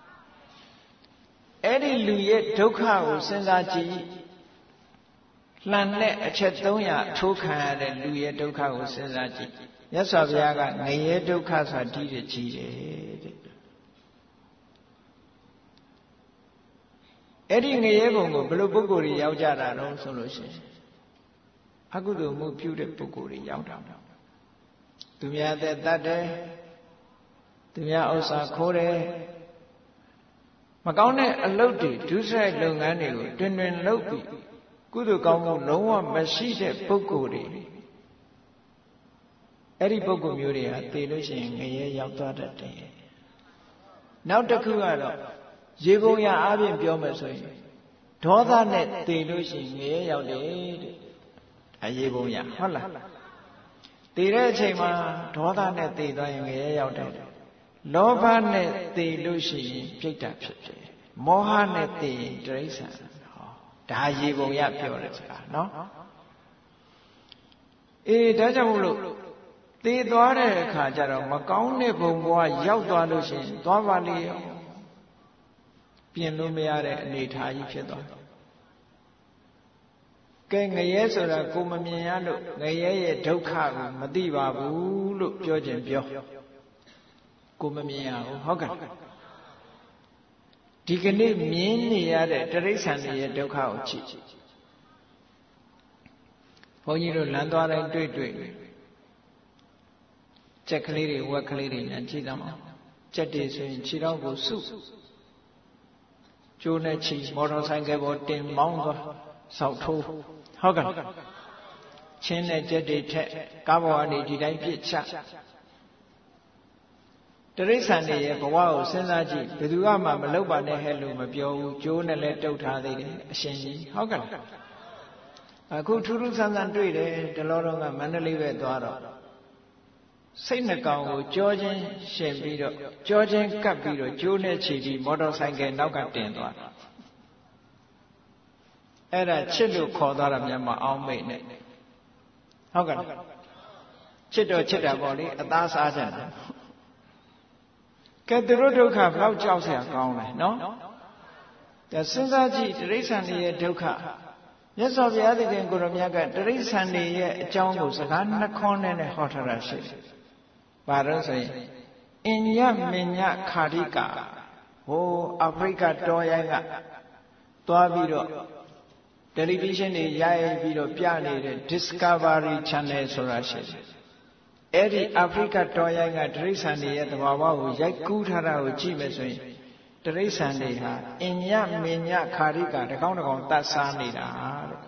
[SPEAKER 1] အဲ့ဒီလူရဲ့ဒုက္ခကိုစဉ်းစားကြည့်လှန်နဲ့အချက်သုံးရာထိုးခံရတဲ့လူရဲ့ဒုက္ခကိုစဉ်းစားကြည့်မြတ်စွာဘုရားကငရဲဒုက္ခဆိုတာဒီတဲ့ကြီးတယ်တဲ့အဲ့ဒီငရဲဘုံကိုဘယ်လိုပုဂ္ဂိုလ်တွေရောက်ကြတာတော့ဆိုလို့ရှိရင်အကုသိုလ်မှုပြုတဲ့ပုဂ္ဂိုလ်တွေရောက်တာသူများသက်တတ်တယ်သူများဥစ္စာခိုးတယ်မကောင်းတဲ့အလုပ်တွေဒုစရိုက်လုပ်ငန်းတွေကိုတွင်တွင်လုပ်ပြီးကုသိုလ်ကောင်းမှုလုံးဝမရှိတဲ့ပုဂ္ဂိုလ်တွေအဲ့ဒီပုဂ္ဂိုလ်မျိုးတွေဟာသိလို့ရှိရင်ငရဲရောက်သွားတတ်တယ်နောက်တစ်ခုကတော့ရေပုံရအားဖြင့်ပြောမယ်ဆိုရင်ဒေါသနဲ့သိလို့ရှိရင်ငရဲရောက်တယ်တဲ့အရေပုံရဟုတ်လားသိတဲ့အချိန်မှာဒေါသနဲ့သိသွားရင်ငရဲရောက်တယ်လောဘနဲ့သိလို့ရှိရင်ပြိတ္တာဖြစ်တယ်မောဟနဲ့သိရင်တိရစ္ဆာန်ဟောဒါရေပုံရပြောတယ်စကားနော်အေးဒါကြောင့်မို့လို့သိသွားတဲ့အခါကျတော့မကောင်းတဲ့ဘုံဘဝရောက်သွားလို့ရှိရင်သွားပါလေရောပြင်လို့မရတဲ့အနေအထားကြီးဖြစ်သွားတယ်ကဲငရဲဆိုတာကိုမမြင်ရလို့ငရဲရဲ့ဒုက္ခကိုမသိပါဘူးလို့ပြောခြင်းပြောကိုမမြင်ရဘူးဟုတ်ကဲ့ဒီကနေ့မြင်နေရတဲ့တိရစ္ဆာန်တွေရဲ့ဒုက္ခကိုကြည့်ဘုန်းကြီးတို့လမ်းသွားတိုင်းတွေ့တွေ့ကြက်ကလေးတွေဝက်ကလေးတွေညာကြည့်တော့ကြက်တွေဆိုရင်ခြေထောက်ကိုစုကျိုးနဲ့ချီမော်တော်ဆိုင်ကယ်ပေါ်တင်မောင်းသွားဆောက်ထိုးဟုတ်ကဲ့ချင်းနဲ့ကြက်တွေထက်ကားပေါ်ကနေဒီတိုင်းပြစ်ချတိရစ္ဆာန်တွေရဲ့ဘဝကိုစဉ်းစားကြည့်ဘယ်သူမှမလုပ်ပါနဲ့ဟဲ့လို့မပြောဘူးကျိုးနဲ့လည်းတုတ်ထားသေးတယ်အရှင်ကြီးဟုတ်ကဲ့အခုထူးထူးဆန်းဆန်းတွေ့တယ်တလောတော့ကမန္တလေးပဲသွားတော့စိတ်နှကောင်ကိုကြောချင်းရှင်ပြီးတော့ကြောချင်းကပ်ပြီးတော့ကျိုးနဲ့ချီပြီးမော်တော်ဆိုင်ကယ်နောက်ကတင်သွားအဲ့ဒါချစ်လို့ခေါ်သွားတာများမအောင်မိတ်နဲ့ဟုတ်ကဲ့ချစ်တော့ချစ်တာပေါ့လေအသားစားကြတယ်ကဲသူတို့ဒုက္ခဘယ်လောက်ကြောက်စရာကောင်းလဲနော်ဒါစဉ်းစားကြည့်တိရစ္ဆာန်တွေရဲ့ဒုက္ခမြတ်စွာဘုရားသခင်ကိုရောမြတ်ကတိရစ္ဆာန်တွေရဲ့အကြောင်းကိုစကားနှခေါင်းနဲ့ဟောထားတာရှိတယ်။ဘာလို့ဆိုရင်အညမညခါရိကာဟိုအာဖရိကတောရိုင်းကသွားပြီးတော့တယ်လီဗီရှင်းတွေရိုက်ပြီးတော့ပြနေတဲ့ Discovery Channel ဆိုတာရှိတယ်။အဲ့ဒီအာဖရိကတောရိုင်းကတိရစ္ဆာန်တွေရဲ့သဘာဝကိုရိုက်ကူးထားတာကိုကြည့်မယ်ဆိုရင်တိရစ္ဆာန်တွေဟာအညမညခါရိကာတကောင်းတကောင်းတတ်စားနေတာတဲ့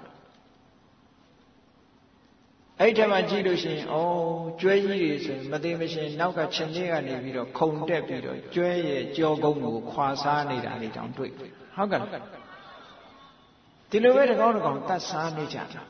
[SPEAKER 1] အဲ့ဒီမှာကြည့်လို့ရှိရင်ဩကျွဲကြီးတွေဆိုရင်မသိမရှင်နောက်ကခြေလေးကနေပြီးတော့ခုန်တက်ပြီးတော့ကျွဲရဲ့ကြောကုန်းကိုခွာစားနေတာလေးတောင်တွေ့ဟုတ်ကဲ့ဒီလိုပဲတကောင်းတကောင်းတတ်စားနေကြတာ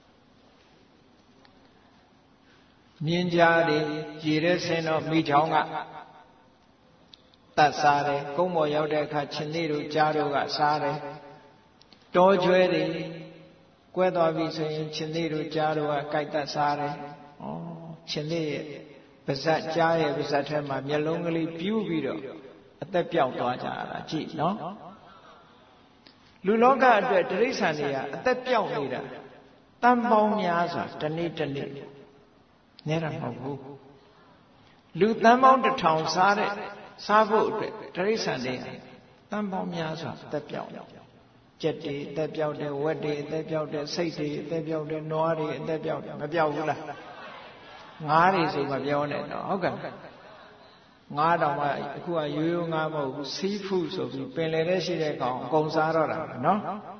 [SPEAKER 1] မြင်းကြားတွေရေထဲဆင်းတော့မိချောင်းကတတ်စားတယ်ကုန်းပေါ်ရောက်တဲ့အခါခြေလေးတို့ကြားတို့ကစားတယ်တောကျွဲတွေကွဲသွားပြီဆိုရင်ခြင်လေးတို့ကြားတို့ကကြိုက်တတ်စားတယ်။ဩခြင်လေးရဲ့ပါဇက်ကြားရဲ့ပါဇက်ထဲမှာမျက်လုံးကလေးပြူးပြီးတော့အသက်ပြောက်သွားကြတာကြည့်နော်။လူလောကအတွက်တိရစ္ဆာန်တွေကအသက်ပြောက်နေတာတန်ပေါင်းများစွာတနေ့တနေ့နဲတာမဟုတ်ဘူး။လူတန်ပေါင်းတစ်ထောင်စားတဲ့စားဖို့အတွက်တိရစ္ဆာန်တွေကတန်ပေါင်းများစွာအသက်ပြောက်ကြက်တွေအသက်ပြောက်တယ်ဝက်တွေအသက်ပြောက်တယ်စိတ်တွေအသက်ပြောက်တယ်နွားတွေအသက်ပြောက်တယ်မပြောက်ဘူးလားငါးတွေဆိုမှပြောနေတော့ဟုတ်ကဲ့ငါးတောင်မှအခုကရိုးရိုးငါးမဟုတ်ဘူးစီးဖူးဆိုပြီးပင်လယ်ထဲရှိတဲ့ကောင်အကုန်စားတော့တာနော်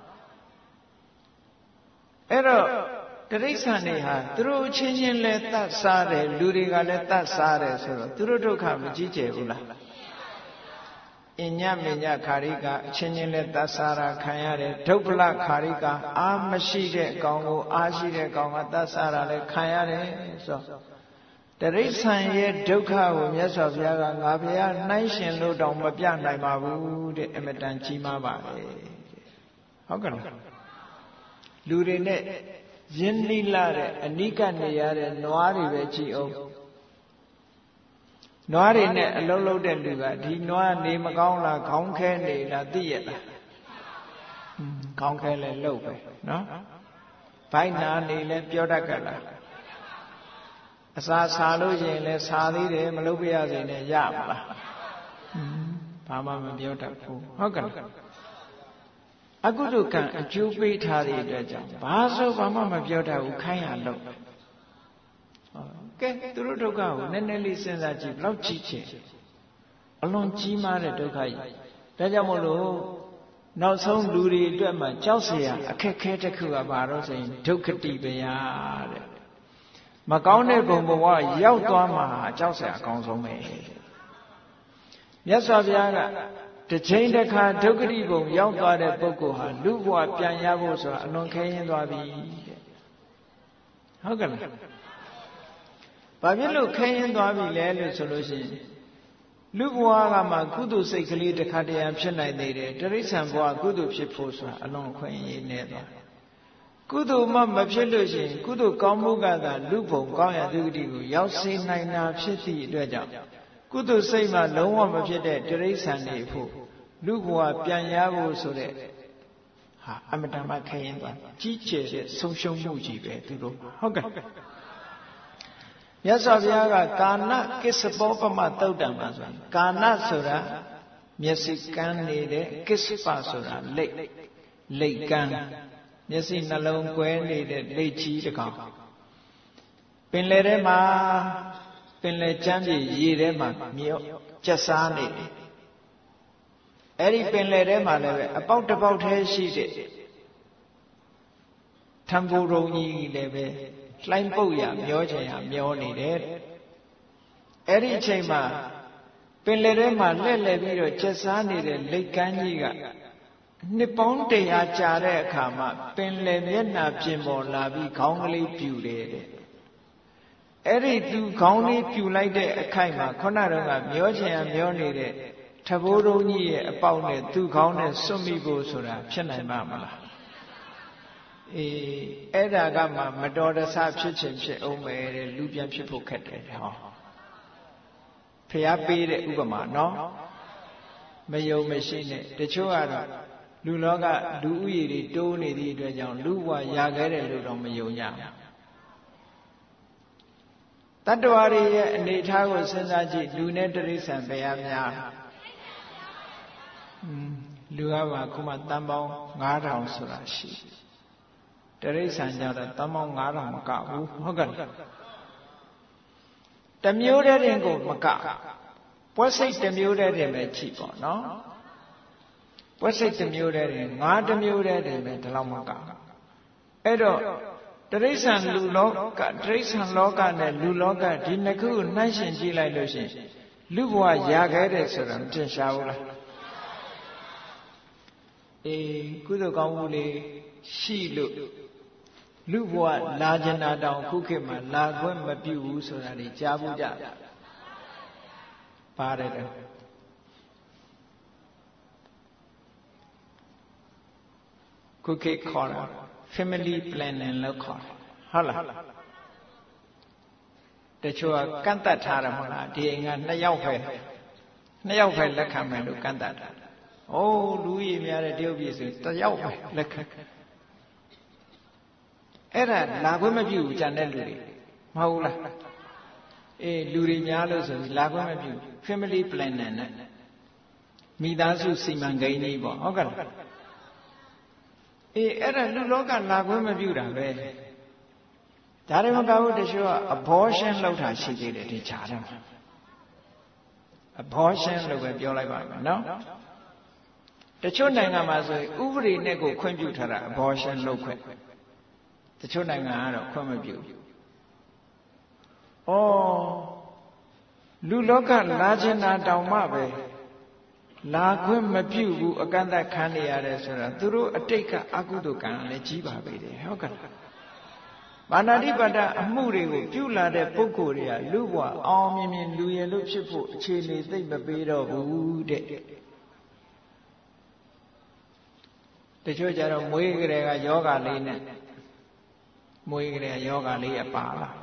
[SPEAKER 1] အဲ့တော့တိရစ္ဆာန်တွေဟာသူတို့ချင်းချင်းလဲတတ်စားတယ်လူတွေကလည်းတတ်စားတယ်ဆိုတော့သူတို့ဒုက္ခမကြီးကျယ်ဘူးလားအညမညခါရိကအချင်းချင်းလဲတတ်စားတာခံရတယ်ဒုက္ခလခါရိကအာမရှိတဲ့အကောင်ကိုအာရှိတဲ့အကောင်ကတတ်စားတာလဲခံရတယ်ဆိုတရိစ္ဆာန်ရဲ့ဒုက္ခကိုမြတ်စွာဘုရားကငါဘုရားနှိုင်းရှင်လို့တောင်မပြနိုင်ပါဘူးတဲ့အမတန်ကြီးမားပါလေဟုတ်ကဲ့လားလူတွေနဲ့ရင်းနှီးလာတဲ့အနိကနေရတဲ့နွားတွေပဲကြည့်အောင်နွားတွေနဲ့အလုံးလုံးတဲ့လူကဒီနွားနေမကောင်းလားခေါင်းခဲနေလားသိရလားခေါင်းခဲလဲလှုပ်ပဲနော်ဘိုက်နာနေလဲပြောတတ်ကြလားအစာစားလို့ရှိရင်လဲစားသေးတယ်မလုပ်ပြရစေနဲ့ရမလားဘာမှမပြောတတ်ဘူးဟုတ်ကဲ့အကုသိုလ်ကံအကျိုးပေးထားတဲ့အတွက်ကြောင့်ဘာဆိုဘာမှမပြောတတ်ဘူးခိုင်းရလို့ကဲသူတို့ဒုက္ခကိုနည်းနည်းလေးစဉ်းစားကြည့်ဘလောက်ကြီးချင်အလွန်ကြီးမားတဲ့ဒုက္ခကြီးဒါကြောင့်မို့လို့နောက်ဆုံးလူတွေအတွက်မှကြောက်เสียအခက်ခဲတစ်ခုကဘာလို့ဆိုရင်ဒုက္ခတိပယတဲ့မကောင်းတဲ့ဘုံဘဝရောက်သွားမှာကြောက်เสียအကောင်းဆုံးပဲမြတ်စွာဘုရားကတစ်ချိန်တစ်ခါဒုက္ခတိဘုံရောက်သွားတဲ့ပုဂ္ဂိုလ်ဟာလူဘဝပြန်ရဖို့ဆိုတာအလွန်ခဲရင်သွားပြီတဲ့ဟုတ်ကဲ့လားဘာဖြစ်လို့ခဲရင်သွားပြီလဲလို့ဆိုလို့ရှိရင်လူဘဝကမှကုသိုလ်စိတ်ကလေးတစ်ခါတရံဖြစ်နိုင်သေးတယ်တိရစ္ဆာန်ဘဝကုသိုလ်ဖြစ်ဖို့ဆိုတာအလွန်ခွင့်ရနေသွားကုသိုလ်မှမဖြစ်လို့ရှိရင်ကုသိုလ်ကောင်းမှုကသာလူဘုံကောင်းရာဒုက္ခတိကိုရောက်စေနိုင်တာဖြစ်သည့်အတွက်ကြောင့်ကုသိုလ်စိတ်မှလုံးဝမဖြစ်တဲ့တိရစ္ဆာန်တွေဖို့လူဘဝပြန်ရဖို့ဆိုတဲ့ဟာအမတန်မှခဲရင်သွားကြီးကျယ်တဲ့ဆုံးရှုံးမှုကြီးပဲသူတို့ဟုတ်ကဲ့မြတ်စွာဘုရားကကာဏကိစ္စပောပမသုတ်တံမှာဆိုတာကာဏဆိုတာမျက်စိကန်းနေတဲ့ကိစ္စပဆိုတာလိတ်လိတ်ကန်းမျက်စိနှလုံးကွဲနေတဲ့လိတ်ကြီးတစ်ကောင်ပင်လယ်ထဲမှာပင်လယ်ကျမ်းပြည်ရေထဲမှာမြေကျက်စားနေတယ်အဲ့ဒီပင်လယ်ထဲမှာလည်းပဲအပေါက်တစ်ပေါက်တည်းရှိတဲ့ထံဘူရုံကြီးလည်းပဲလှိုင်းပုတ်ရမျောချင်ရမျောနေတယ်အဲ့ဒီအချိန်မှာပင်လယ်ထဲမှာလှည့်လည်ပြီးတော့ကျက်စားနေတဲ့လိတ်ကမ်းကြီးကနှစ်ပေါင်းတရာကြာတဲ့အခါမှာပင်လယ်မျက်နှာပြင်ပေါ်လာပြီးခေါင်းကလေးပြူတယ်တဲ့အဲ့ဒီသူခေါင်းလေးပြူလိုက်တဲ့အခိုက်မှာခုနတော့ကမျောချင်ရမျောနေတဲ့ထဘိုးတော်ကြီးရဲ့အပေါက်နဲ့သူ့ခေါင်းနဲ့စွန့်မိဖို့ဆိုတာဖြစ်နိုင်မှာမလားအေးအဲ့ဒါကမှမတော်တဆဖြစ်ခြင်းဖြစ်အောင်ပဲတဲ့လူပြန်ဖြစ်ဖို့ခက်တယ်ဟောဖျားပေးတဲ့ဥပမာနော်မယုံမရှိနဲ့တချို့ကတော့လူလောကလူဥယျာဉ်တွေတိုးနေသည့်အတွက်ကြောင့်လူဘဝရခဲ့တယ်လို့တော့မယုံကြတတ္တဝါတွေရဲ့အနေအထားကိုစဉ်းစားကြည့်လူနဲ့တိရစ္ဆာန်ဘယ်ဟာများလူကပါခုမှတန်ပေါင်းငါးထောင်ဆိုတာရှိတိရစ္ဆာန်ကြတော့တန်ပေါင်းငါးထောင်မကဘူးဟုတ်ကဲ့တမျိုးတည်းတင်ကိုမကပွက်စိတ်တမျိုးတည်းတင်ပဲကြည့်ပေါ့နော်ပွက်စိတ်တမျိုးတည်းတင်ငါးတမျိုးတည်းတင်ပဲဒီလောက်မကအဲ့တော့တိရစ္ဆာန်လူလောကတိရစ္ဆာန်လောကနဲ့လူလောကဒီနှစ်ခုကိုနှိုင်းယှဉ်ကြည့်လိုက်လို့ရှိရင်လူဘဝရခဲ့တယ်ဆိုတာမထင်ရှားဘူးလားအေးကုသိုလ်ကောင်းမှုလေးရှိလို့လူဘဝလာကျင်တာတောင်ခုခေတ်မှာလာခွင့်မပြုဘူးဆိုတာတွေကြားဘူးကြပါတယ်တော့ခုခေတ်ခေါ်တာ family planning လို့ခေါ်တယ်ဟုတ်လားတချို့ကကန့်တတ်ထားတယ်မဟုတ်လားဒီအိမ်ကနှစ်ယောက်ပဲနှစ်ယောက်ပဲလက်ခံမယ်လို့ကန့်တတ်တာအိုးလူကြီးများတဲ့တရုတ်ပြည်ဆိုတစ်ယောက်ပဲလက်ခံအဲ့ဒါလာခွင့်မပြုဘူးကြံတဲ့လူတွေမဟုတ်လားအေးလူတွေများလို့ဆိုပြီးလာခွင့်မပြု family planning နဲ့မိသားစုစီမံကိန်းကြီးပေါ့ဟုတ်ကဲ့အေးအဲ့ဒါလူလောကလာခွင့်မပြုတာပဲဒါတွေမကဘူးတချို့က abortion လုပ်တာရှိသေးတယ်ဒီခြားတယ် abortion လို့ပဲပြောလိုက်ပါမယ်နော်တချို့နိုင်ငံမှာဆိုရင်ဥပဒေနဲ့ကိုခွင့်ပြုထားတာ abortion လုပ်ခွင့်တချို့နိုင်ငံကတော့ခွင့်မပြုဘူးဩလူလောကလာခြင်းတာတောင်မှပဲလာခွင့်မပြုဘူးအကန့်အသတ်ခံနေရတယ်ဆိုတာသူတို့အတိတ်ကအကုသိုလ်ကံလည်းကြီးပါပဲတယ်ဟုတ်ကဲ့ဘာနာတိပါဒအမှုတွေကိုပြုလာတဲ့ပုဂ္ဂိုလ်တွေကလူဘဝအောင်မြင်မြင်လူရည်လို့ဖြစ်ဖို့အခြေအနေသိမ့်မပေးတော့ဘူးတဲ့တချို့ကြတော့မွေးကြတဲ့ကယောဂလေးနဲ့မွေးကြတဲ့ယောဂလေးအပါလား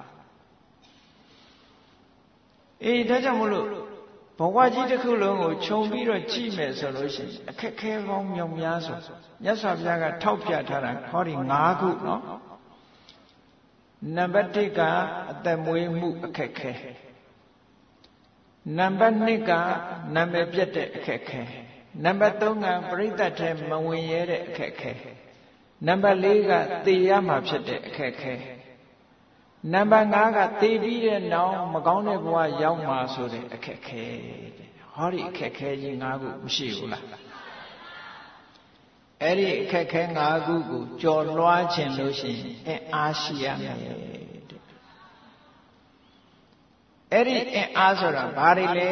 [SPEAKER 1] အေးဒါကြောင့်မလို့ဘဝကြီးတစ်ခုလုံးကိုခြုံပြီးတော့ကြည့်မယ်ဆိုလို့ရှိရင်အခက်ခဲကောင်းမြောင်များစွာမြတ်စွာဘုရားကထောက်ပြထားတာဟောဒီ၅ခုနော်နံပါတ်တစ်ကအသက်မွေးမှုအခက်ခဲနံပါတ်နှစ်ကနာမည်ပြတ်တဲ့အခက်ခဲနံပါတ်သုံးကပရိသတ်ထဲမဝင်ရတဲ့အခက်ခဲနံပါတ်လေးကသေရမှာဖြစ်တဲ့အခက်ခဲနံပါတ်ငါးကသေပြီးတဲ့နောက်မကောင်းတဲ့ဘဝရောက်မှာဆိုတဲ့အခက်ခဲတဲ့ဟောဒီအခက်ခဲကြီး၅ခုမရှိဘူးလားအဲ့ဒီအခက်ခဲ၅ခုကိုကြော်လွှားခြင်းလို့ရှိရင်အင်အားရှိရမယ်တဲ့အဲ့ဒီအင်အားဆိုတာဘာတွေလဲ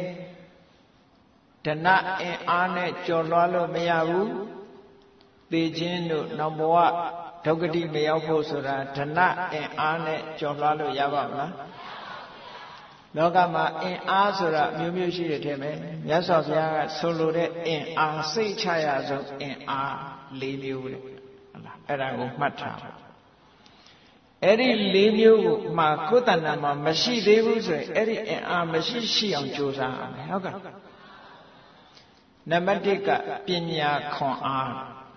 [SPEAKER 1] ဓနအင်အားနဲ့ကြော်လွှားလို့မရဘူးသေခြင်းတို့နောက်ဘဝဒုက္ခတိမရောက်ဖို့ဆိုတာဓနအင်အားနဲ့ကြော်လွှားလို့ရပါမလားလောကမှာအင်အားဆိုတာမျိုးမျိုးရှိတယ်ထင်မယ်မြတ်စွာဘုရားကဆိုလိုတဲ့အင်အားစိတ်ချရဆုံးအင်အား၄မျိုးတဲ့ဟုတ်လားအဲ့ဒါကိုမှတ်ထားပါအဲ့ဒီ၄မျိုးကိုမှကိုယ်တဏ္ဍာမှာမရှိသေးဘူးဆိုရင်အဲ့ဒီအင်အားမရှိရှိအောင်ကြိုးစားရမယ်ဟုတ်ကဲ့နံပါတ်တစ်ကပညာခွန်အား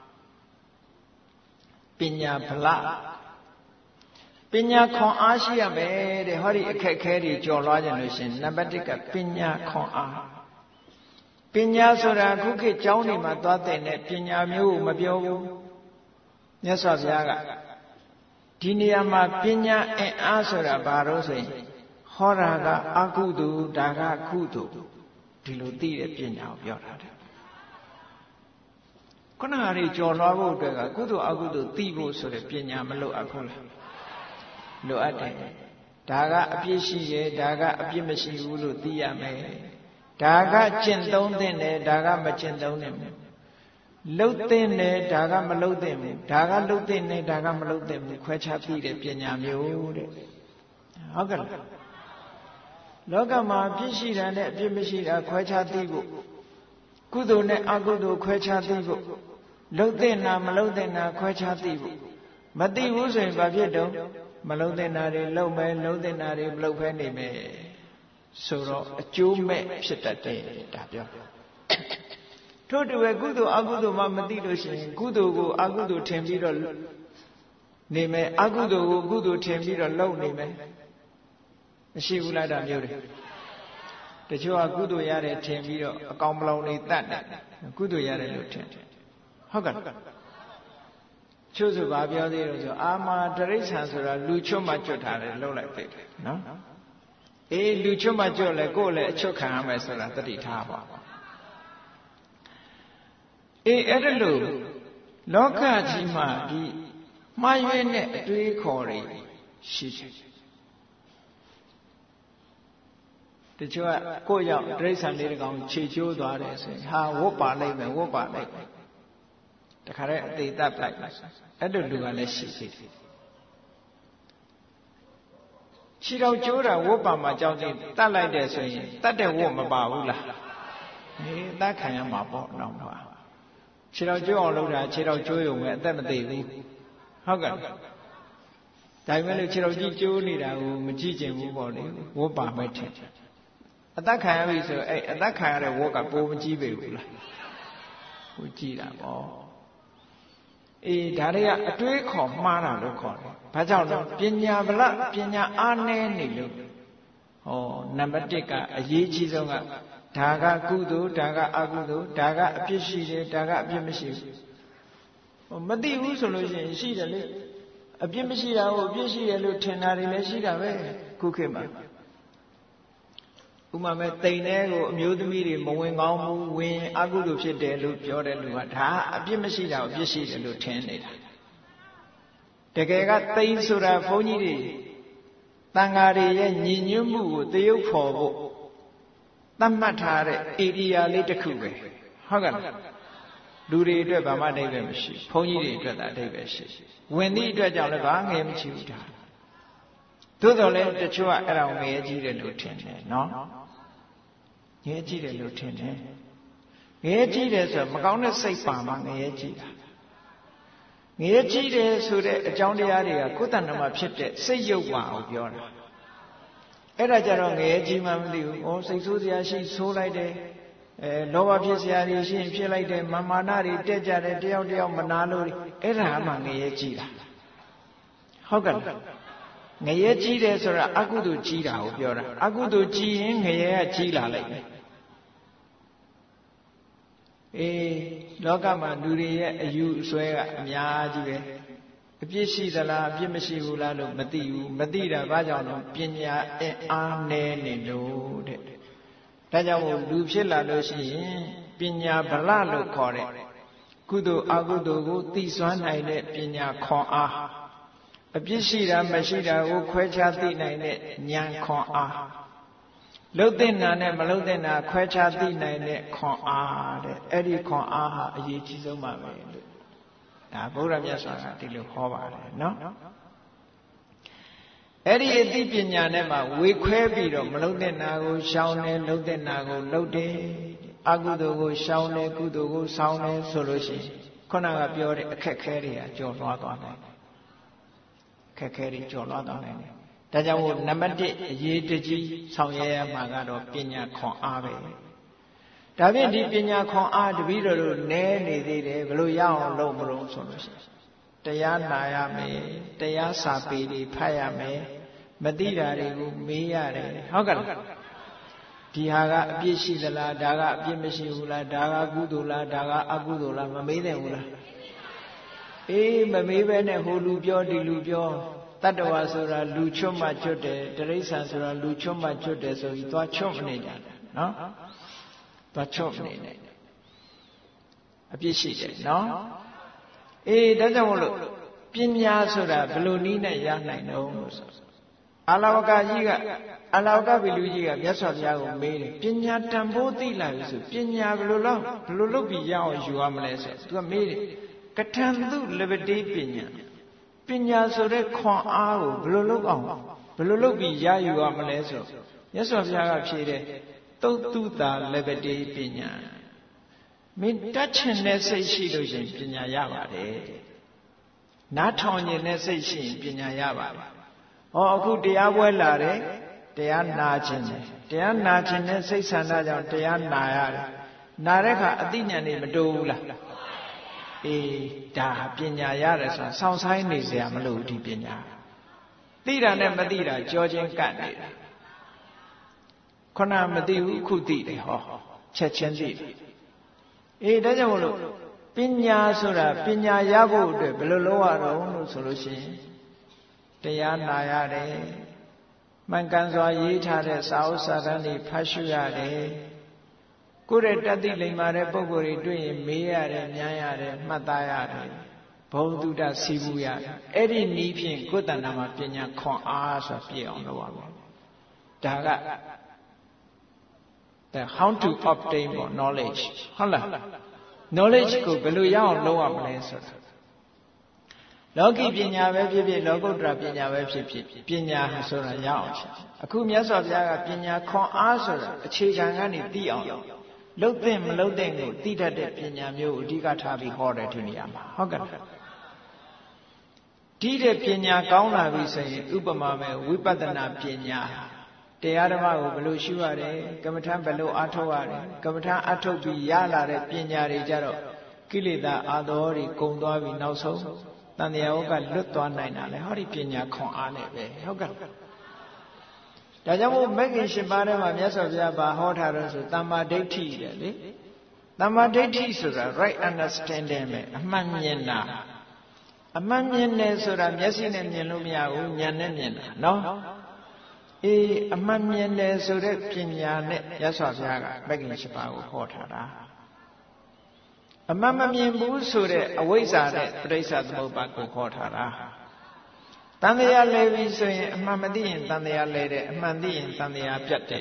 [SPEAKER 1] ပညာဗလပညာခွန်အားရှိရမယ်တဲ့ဟောဒီအခက်ခဲတွေကြော်လွှားကြလို့ရှင်နံပါတ်တစ်ကပညာခွန်အားပညာဆိုတာခုခေတ်ကျောင်းတွေမှာသွားတဲ့နဲ့ပညာမျိုးကိုမပြောဘူးမြတ်စွာဘုရားကဒီနေရာမှာပညာအင်အားဆိုတာဘာလို့ဆိုရင်ဟောတာကအကုသိုလ်ဒါကကုသိုလ်ဒီလိုသိတဲ့ပညာကိုပြောတာတဲ့ခုနကတွေကြော်လွှားဖို့အတွက်ကကုသိုလ်အကုသိုလ်သိဖို့ဆိုတဲ့ပညာမလိုအပ်ဘူးလားလိုအပ်တယ်ဒါကအပြစ်ရှိရဲ့ဒါကအပြစ်မရှိဘူးလို့သိရမယ်ဒါကကျင့်သုံးသင့်တယ်ဒါကမကျင့်သုံးသင့်ဘူးလှုပ်သင့်တယ်ဒါကမလှုပ်သင့်ဘူးဒါကလှုပ်သင့်တယ်ဒါကမလှုပ်သင့်ဘူးခွဲခြားသိတဲ့ပညာမျိုးတဲ့ဟုတ်ကဲ့လောကမှာအပြစ်ရှိတာနဲ့အပြစ်မရှိတာခွဲခြားသိဖို့ကုသိုလ်နဲ့အကုသိုလ်ခွဲခြားသိဖို့လှုပ်သင့်တာမလှုပ်သင့်တာခွဲခြားသိဖို့မသိဘူးဆိုရင်ဘာဖြစ်တော့မလှုပ်သင့်တာတွေလှုပ်မယ်လှုပ်သင့်တာတွေမလှုပ်ဖဲနေမယ်ဆိုတော့အကျိုးမဲ့ဖြစ်တတ်တယ်ဒါပြောထို့တူပဲကုသိုလ်အကုသိုလ်မှမသိလို့ရှိရင်ကုသိုလ်ကိုအကုသိုလ်ထင်ပြီးတော့နေမယ်အကုသိုလ်ကိုကုသိုလ်ထင်ပြီးတော့လုပ်နေမယ်မရှိဘူးလားဒါမျိုးတွေတချို့ကကုသိုလ်ရတယ်ထင်ပြီးတော့အကောင်မလောင်နေတတ်တယ်ကုသိုလ်ရတယ်လို့ထင်ဟုတ်ကဲ့ချို့ဆိုဘာပြောသေးလို့ဆိုအာမတရိစ္ဆာန်ဆိုတာလူချွတ်မှကျွတ်ထားတယ်လှုပ်လိုက်ပြီနော်အေးလူချွတ်မှကျွတ်လဲကိုယ်လည်းအချွတ်ခံရမယ်ဆိုတာတတိထားပါအေးအဲ့ဒါလို့လောကကြီးမှာဒီမှားရွေးတဲ့အတွေးခေါ်တွေရှိတယ်တချို့ကကိုယ့်ရောက်တရိစ္ဆာန်လေးတကောင်ခြေချိုးသွားတယ်ဆိုရင်ဟာဝတ်ပါလိုက်မယ်ဝတ်ပါလိုက်မယ်တခါတည်းအသေးသက်လိုက်အဲ့လိုလူကလည်းရှိသေးတယ်ခြေတော်ကျိုးတာဝတ်ပါမှာကြောက်ကြည့်တတ်လိုက်တယ်ဆိုရင်တတ်တဲ့ဝတ်မပါဘူးလားဟေးတတ်ခံရမှာပေါ့တော့ပါခြေတော်ကျိုးအောင်လုပ်တာခြေတော်ကျိုးရုံပဲအသက်မသေးဘူးဟုတ်ကဲ့ဒါပေမဲ့လို့ခြေတော်ကြီးကျိုးနေတာကိုမကြည့်ကျင်ဘူးပေါ့လေဝတ်ပါမဲ့ထင်အသက်ခံရပြီဆိုအဲ့အသက်ခံရတဲ့ဝတ်ကပိုမကြည့်ပေဘူးလားကိုကြည့်တာပေါ့အေးဒါတွေကအတွေးခေါ်မှားတာလို့ခေါ်တယ်ဘာကြောင့်လဲပညာဗလပညာအားနည်းနေလို့ဟောနံပါတ်တစ်ကအရေးကြီးဆုံးကဒါကကုသိုလ်ဒါကအကုသိုလ်ဒါကအပြစ်ရှိတယ်ဒါကအပြစ်မရှိဘူးဟောမသိဘူးဆိုလို့ရှိရင်ရှိတယ်လေအပြစ်မရှိတာကိုအပြစ်ရှိတယ်လို့ထင်တာတွေလည်းရှိတာပဲခုခေတ်မှာဥပမာမဲ့တိမ်ထဲကိုအမျိုးသမီးတွေမဝင်ကောင်းဘူးဝင်အကုသိုလ်ဖြစ်တယ်လို့ပြောတဲ့လူကဒါအပြစ်မရှိတာကိုအပြစ်ရှိတယ်လို့ထင်နေတာတကယ်ကတိမ်ဆိုတာဘုန်းကြီးတွေတန်ဃာတွေရဲ့ညီညွတ်မှုကိုသရုပ်ဖော်ဖို့သတ်မှတ်ထားတဲ့ဧရိယာလေးတစ်ခုပဲဟုတ်ကဲ့လူတွေအတွက်ဘာမှအဓိပ္ပာယ်မရှိဘုန်းကြီးတွေအတွက်သာအဓိပ္ပာယ်ရှိဝင်သည့်အတွက်ကြောင့်လည်းဘာငယ်မရှိဘူးဒါသို့တော်လည်းတချို့ကအဲ့ဒါငယ်ကြီးတယ်လို့ထင်တယ်နော်ငယ်ကြီးတယ်လို့ထင်တယ်ငယ်ကြီးတယ်ဆိုတော့မကောင်းတဲ့စိတ်ပါမှငယ်ကြီးတာငယ်ကြီးတယ်ဆိုတဲ့အကြောင်းတရားတွေကကိုယ်တဏ္ဍမှာဖြစ်တဲ့စိတ်ရုပ်ပါကိုပြောတာအဲ့ဒါကြတော့ငယ်ကြီးမှမသိဘူးဩစိတ်ဆိုးစရာရှိဆိုးလိုက်တယ်အဲလောဘဖြစ်စရာတွေရှိရင်ဖြစ်လိုက်တယ်မာမာနတွေတက်ကြတယ်တယောက်တယောက်မနာလို့အဲ့ဒါမှငယ်ကြီးတာဟုတ်ကဲ့ငရဲကြီးတယ်ဆိုတာအကုသိုလ်ကြီးတာကိုပြောတာအကုသိုလ်ကြီးရင်ငရဲကကြီးလာလိုက်မယ်အေးလောကမှာလူတွေရဲ့အယူအဆွဲကအများကြီးပဲအပြစ်ရှိသလားအပြစ်မရှိဘူးလားလို့မသိဘူးမသိတာဘာကြောင့်လဲပညာအင်အားနည်းနေလို့တဲ့ဒါကြောင့်မို့လူဖြစ်လာလို့ရှိရင်ပညာဗလလို့ခေါ်တဲ့ကုသိုလ်အကုသိုလ်ကိုသိစွမ်းနိုင်တဲ့ပညာခွန်အားအပြစ်ရှိတာမရှိတာကိုခွဲခြားသိနိုင်တဲ့ဉာဏ်ခွန်အားလှုပ်တဲ့နာနဲ့မလှုပ်တဲ့နာခွဲခြားသိနိုင်တဲ့ခွန်အားတဲ့အဲ့ဒီခွန်အားဟာအရေးကြီးဆုံးပါပဲလို့ဒါဗုဒ္ဓမြတ်စွာကဒီလိုဟောပါတယ်နော်အဲ့ဒီအသိပညာနဲ့မှဝေခွဲပြီးတော့မလှုပ်တဲ့နာကိုရှောင်တယ်လှုပ်တဲ့နာကိုလှုပ်တယ်အကုသိုလ်ကိုရှောင်တယ်ကုသိုလ်ကိုဆောင်တယ်ဆိုလို့ရှိရင်ခုနကပြောတဲ့အခက်ခဲတွေကကျော်လွှားသွားနိုင်တယ်ခက်ခဲတွေကျော်လွှားသွားနိုင်တယ်။ဒါကြောင့်မို့နံပါတ်တစ်အရေးတကြီးဆောင်ရွက်ရမှာကတော့ပညာခွန်အားပဲ။ဒါဖြင့်ဒီပညာခွန်အားတပည့်တော်တို့နည်းနေသေးတယ်ဘလို့ရအောင်လုပ်မလို့ဆိုလို့ရှိရင်တရားနာရမယ်တရားစာပေတွေဖတ်ရမယ်မသိတာတွေကိုမေးရတယ်ဟုတ်ကဲ့လားဒီဟာကအပြစ်ရှိသလားဒါကအပြစ်မရှိဘူးလားဒါကကုသိုလ်လားဒါကအကုသိုလ်လားမမေးနိုင်ဘူးလားအေးမမေးပဲနဲ့ဟိုလူပြောဒီလူပြောတတ္တဝါဆိုတာလူချွတ်မှချွတ်တယ်တိရစ္ဆာန်ဆိုတာလူချွတ်မှချွတ်တယ်ဆိုပြီးသွားချွတ်မနေကြတယ်နော်သွားချွတ်မနေနဲ့အပြစ်ရှိတယ်နော်အေးဒါကြောင့်မလို့ပညာဆိုတာဘယ်လိုနည်းနဲ့ရနိုင်တော့လို့ဆိုအာလဝကကြီးကအာလဝကဘီလူကြီးကမြတ်စွာဘုရားကိုမေးတယ်ပညာတန်ဖိုးသိလာပြီဆိုပညာဘယ်လိုလုပ်ဘယ်လိုလုပ်ပြီးရအောင်ယူရမလဲဆိုသူကမေးတယ်ကထံသူလဘတိပညာပညာဆိုတဲ့ခွန်အားကိုဘယ်လိုလုပ်အောင်ဘယ်လိုလုပ်ပြီးရယူရမလဲဆိုမြတ်စွာဘုရားကဖြေတယ်သုတ်တုတာလဘတိပညာမင်းတတ်ချင်တဲ့စိတ်ရှိလို့ရှိရင်ပညာရပါတယ်နားထောင်ခြင်းနဲ့စိတ်ရှိရင်ပညာရပါတယ်ဟောအခုတရားပွဲလာတယ်တရားနာခြင်းတယ်တရားနာခြင်းနဲ့စိတ်ဆန္ဒကြောင့်တရားနာရတယ်နာတဲ့ခါအသိဉာဏ်နေမတိုးဘူးလားအေးဒါပညာရတယ်ဆိုတာစောင့်ဆိုင်နေစရာမလိုဘူးဒီပညာသိတာနဲ့မသိတာကြောချင်းကတ်နေတာခုနမသိဘူးအခုသိတယ်ဟောချက်ချင်းသိတယ်အေးဒါကြောင့်မလို့ပညာဆိုတာပညာရဖို့အတွက်ဘယ်လိုလုပ်ရတော့လို့ဆိုလို့ရှိရင်တရားနာရတယ်မှန်ကန်စွာရေးထားတဲ့စာအုပ်စာတမ်းတွေဖတ်ရှုရတယ်ကိုယ့်ရဲ့တတိလိမ္မာတဲ့ပုံကိုယ်တွေတွေ့ရင်မေးရတယ်မြန်းရတယ်မှတ်သားရတယ်ဘုံတုဒ္ဒစီးပူးရတယ်အဲ့ဒီနည်းဖြင့်ကိုယ်တဏ္ဍာမှာပညာခွန်အားဆိုပြည့်အောင်လုပ်ရမယ်ဒါက the how to obtain more knowledge ဟုတ်လား knowledge ကိုဘယ်လိုရအောင်လုပ်ရမလဲဆိုတာလောကီပညာပဲဖြစ်ဖြစ်လောကုတ္တရာပညာပဲဖြစ်ဖြစ်ပညာဆိုတာရအောင်ဖြစ်အခုမြတ်စွာဘုရားကပညာခွန်အားဆိုတာအခြေခံကနေသိအောင်လှုပ်တဲ့မလှုပ်တဲ့ကိုသိတတ်တဲ့ပညာမျိုးကိုအဓိကထားပြီးဟောတယ်ဒီနေရာမှာဟုတ်ကဲ့ဒီတဲ့ပညာကောင်းလာပြီဆိုရင်ဥပမာမဲ့ဝိပဿနာပညာတရားဓမ္မကိုဘယ်လိုရှုရတယ်ကမ္မထဘယ်လိုအားထုတ်ရတယ်ကမ္မထအားထုတ်ပြီးရလာတဲ့ပညာတွေကြတော့ကိလေသာအာသောတွေကုန်သွားပြီးနောက်ဆုံးတန်တရားဝကလွတ်သွားနိုင်တာလေဟောဒီပညာခွန်အားနဲ့ပဲဟုတ်ကဲ့ဒါကြောင့်မို့မဂ္ဂင်၈ပါးထဲမှာမြတ်စွာဘုရားဘာဟောထားတော့ဆိုတမ္မာဒိဋ္ဌိတဲ့လေတမ္မာဒိဋ္ဌိဆိုတာ right understanding ပဲအမှန်မြင်တာအမှန်မြင်တယ်ဆိုတာမျက်စိနဲ့မြင်လို့မရဘူးဉာဏ်နဲ့မြင်တာနော်အေးအမှန်မြင်တယ်ဆိုတဲ့ပညာနဲ့မြတ်စွာဘုရားကမဂ္ဂင်၈ပါးကိုဟောထားတာအမှန်မမြင်ဘူးဆိုတဲ့အဝိဇ္ဇာနဲ့ပဋိစ္စသမုပ္ပါဒ်ကိုခေါ်ထားတာတန်တရားလဲပြီဆိုရင်အမှန်မသိရင်တန်တရားလဲတယ်အမှန်သိရင်တန်တရားပြတ်တယ်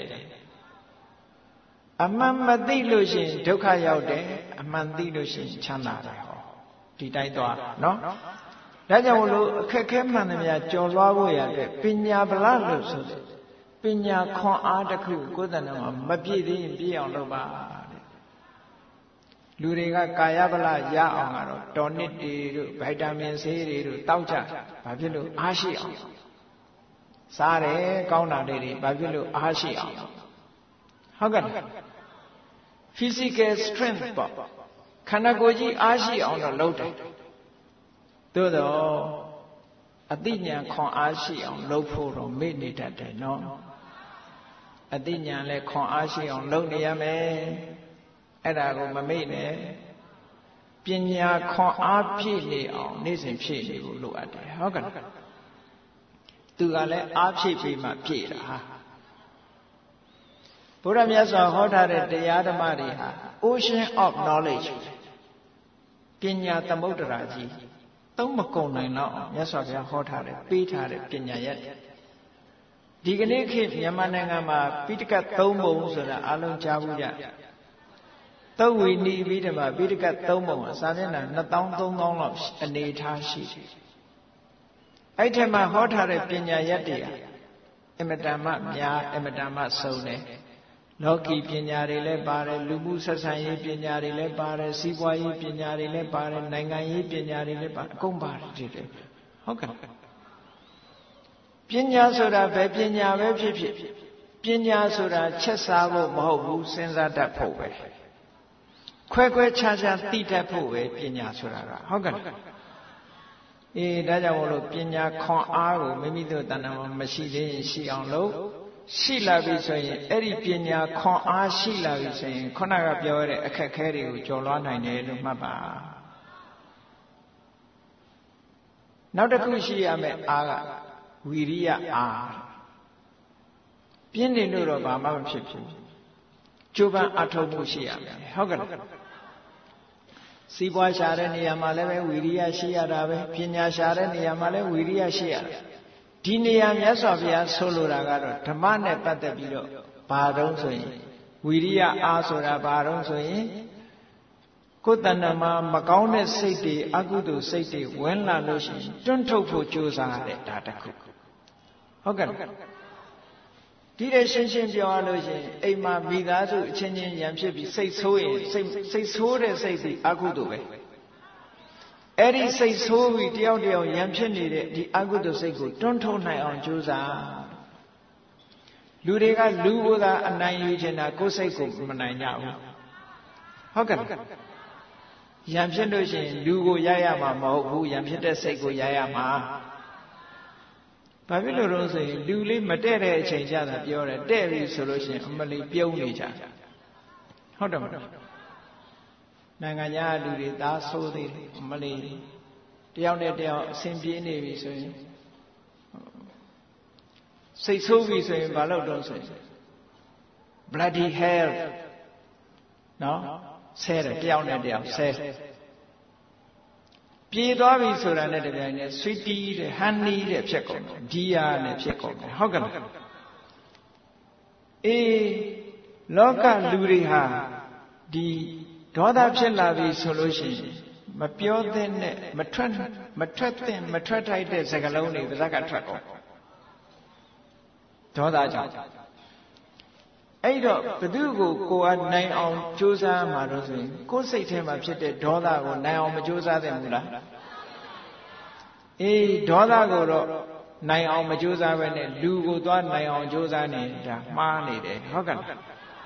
[SPEAKER 1] အမှန်မသိလို့ရှိရင်ဒုက္ခရောက်တယ်အမှန်သိလို့ရှိရင်ချမ်းသာတယ်ဟောဒီတိုင်းသွားနော်ဒါကြောင့်လို့အခက်ခဲမှန်သမျှကြော်လွှားဖို့ရတဲ့ပညာဗလာလို့ဆိုတယ်ပညာခွန်အားတစ်ခုကိုယ်တဏ္ဍာမှာမပြည့်သေးရင်ပြည့်အောင်လုပ်ပါလူတွေကကာယဗလရအောင်ကတော့တော်နစ်တွေတို့ဗိုက်တာမင်ဆေးတွေတို့တောက်ကြဘာဖြစ်လို့အားရှိအောင်စားတယ်ကောင်းတာတွေဘာဖြစ်လို့အားရှိအောင်ဟုတ်ကဲ့ physical strength ပေါ့ခန္ဓာကိုယ်ကြီးအားရှိအောင်တော့လုပ်တယ်သို့တော့အသိဉာဏ်ခွန်အားရှိအောင်လုပ်ဖို့တော့မေ့နေတတ်တယ်နော်အသိဉာဏ်လည်းခွန်အားရှိအောင်လုပ်နေရမယ်အဲ့ဒါကိုမမေ့နဲ့ပညာခွန်အားဖြည့်နေအောင်နေ့စဉ်ဖြည့်နေဖို့လိုအပ်တယ်ဟုတ်ကဲ့သူကလည်းအားဖြည့်ပြီးမှဖြည့်တာဘုရားမြတ်စွာဟောထားတဲ့တရားဓမ္မတွေဟာ ocean of knowledge ပညာသမုဒ္ဒရာကြီးသုံးမကုန်နိုင်တော့မြတ်စွာဘုရားဟောထားတယ်ပေးထားတဲ့ပညာရက်ဒီကနေ့ခေတ်မြန်မာနိုင်ငံမှာပိဋကတ်သုံးပုံဆိုတာအလုံးကြားဘူးကြသုတ်ဝီနီးပြီးတမှာပိဋကတ်သုံးပုံမှာစာမျက်နှာနှစ်သောင်းသုံးသောင်းလောက်အနေထားရှိတယ်အဲ့ထက်မှဟောထားတဲ့ပညာရက်တွေအမတန်မှများအမတန်မှစုံတယ်လောကီပညာတွေလည်းပါတယ်လူမှုဆက်ဆံရေးပညာတွေလည်းပါတယ်စီးပွားရေးပညာတွေလည်းပါတယ်နိုင်ငံရေးပညာတွေလည်းပါအကုန်ပါတယ်တဲ့ဟုတ်ကဲ့ပညာဆိုတာပဲပညာပဲဖြစ်ဖြစ်ပညာဆိုတာချက်စားဖို့မဟုတ်ဘူးစဉ်းစားတတ်ဖို့ပဲခွဲခွဲခြားခြားသိတတ်ဖို့ပဲပညာဆိုတာကဟုတ်ကဲ့အေးဒါကြောင့်မလို့ပညာခွန်အားကိုမိမိတို့တဏ္ဍာမှာမရှိသေးရင်ရှိအောင်လုပ်ရှိလာပြီဆိုရင်အဲ့ဒီပညာခွန်အားရှိလာပြီဆိုရင်ခုနကပြောရတဲ့အခက်အခဲတွေကိုကျော်လွှားနိုင်တယ်လို့မှတ်ပါနောက်တစ်ခုရှိရမယ့်အားကဝီရိယအားပြင်းနေလို့တော့ဘာမှမဖြစ်ဘူးကြိုးပမ်းအထောက်မှုရှိရမယ်ဟုတ်ကဲ့စီးပွားရှာတဲ့နေရာမှာလည်းပဲဝီရိယရှိရတာပဲပညာရှာတဲ့နေရာမှာလည်းဝီရိယရှိရတာဒီနေရာမြတ်စွာဘုရားဆိုလိုတာကတော့ဓမ္မနဲ့ပတ်သက်ပြီးတော့ဘာတော့ဆိုရင်ဝီရိယအားဆိုတာဘာတော့ဆိုရင်ကိုယ်တဏ္ဍာမှာမကောင်းတဲ့စိတ်တွေအကုသိုလ်စိတ်တွေဝင်လာလို့ရှိရင်တွန်းထုတ်ဖို့ကြိုးစားရတဲ့ဒါတစ်ခုဟုတ်ကဲ့ဒီတဲ့ရှင်းရှင်းပြောရလို့ရှိရင်အိမ်မှာမိသားစုအချင်းချင်းရံဖြစ်ပြီးစိတ်ဆိုးရင်စိတ်စိတ်ဆိုးတဲ့စိတ်စီအကုသိုလ်ပဲအဲ့ဒီစိတ်ဆိုးပြီးတယောက်တယောက်ရံဖြစ်နေတဲ့ဒီအကုသိုလ်စိတ်ကိုတွန်းထုတ်နိုင်အောင်ကြိုးစားလူတွေကလူဘုရားအနိုင်ယူချင်တာကိုယ်စိတ်ကိုမနိုင်ကြဘူးဟုတ်ကဲ့ရံဖြစ်လို့ရှိရင်လူကိုရရမှာမဟုတ်ဘူးရံဖြစ်တဲ့စိတ်ကိုရရမှာဘာဖြစ်လို့လဲဆိုရင်လူလေးမတဲ့တဲ့အချိန်ကျတာပြောတယ်တဲ့ပြီဆိုလို့ရှိရင်အမလီပြုံးနေကြဟုတ်တယ်မဟုတ်နိုင်ငံခြားလူတွေသားဆိုးသေးတယ်အမလီတယောက်နဲ့တယောက်အဆင်ပြေနေပြီဆိုရင်စိတ်ဆိုးပြီဆိုရင်ဘာလို့တော့ဆိုရင် bloody hell နော်ဆဲတယ်တယောက်နဲ့တယောက်ဆဲပြေးသွားပြီဆိုတာနဲ့တပြိုင်နက် sweetie တဲ့ honey တဲ့ဖြစ်ကုန်တယ် dear နဲ့ဖြစ်ကုန်တယ်ဟုတ်ကဲ့အေးလောကလူတွေဟာဒီဒေါသဖြစ်လာပြီဆိုလို့ရှိရင်မပြောသင့်နဲ့မထွက်မထွက်သင့်မထွက်ထိုက်တဲ့စကားလုံးတွေပါးစပ်ကထွက်ကုန်ဒေါသကြောင့်အဲ့တော့ဘသူကိုကိုယ်ကနိုင်အောင်ကြိုးစားမှာတော့ဆိုရင်ကိုယ်စိတ်ထဲမှာဖြစ်တဲ့ဒေါသကိုနိုင်အောင်မကြိုးစားသင့်ဘူးလားအေးဒေါသကိုတော့နိုင်အောင်မကြိုးစားပဲနဲ့လူကိုသွားနိုင်အောင်ကြိုးစားနေတာမှားနေတယ်ဟုတ်ကဲ့ဒါ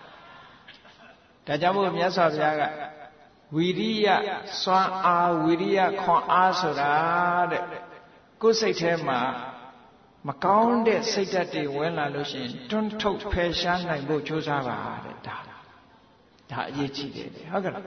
[SPEAKER 1] ကြောင့်မို့မြတ်စွာဘုရားကဝီရိယစွမ်းအားဝီရိယခွန်အားဆိုတာတဲ့ကိုယ်စိတ်ထဲမှာမကောင်းတဲ့စိတ်ဓာတ်တွေဝင်လာလို့ရှိရင်တွန်းထုတ်ဖယ်ရှားနိုင်ဖို့ကြိုးစားပါတဲ့ဒါဒါအရေးကြီးတယ်ဟုတ်ကဲ့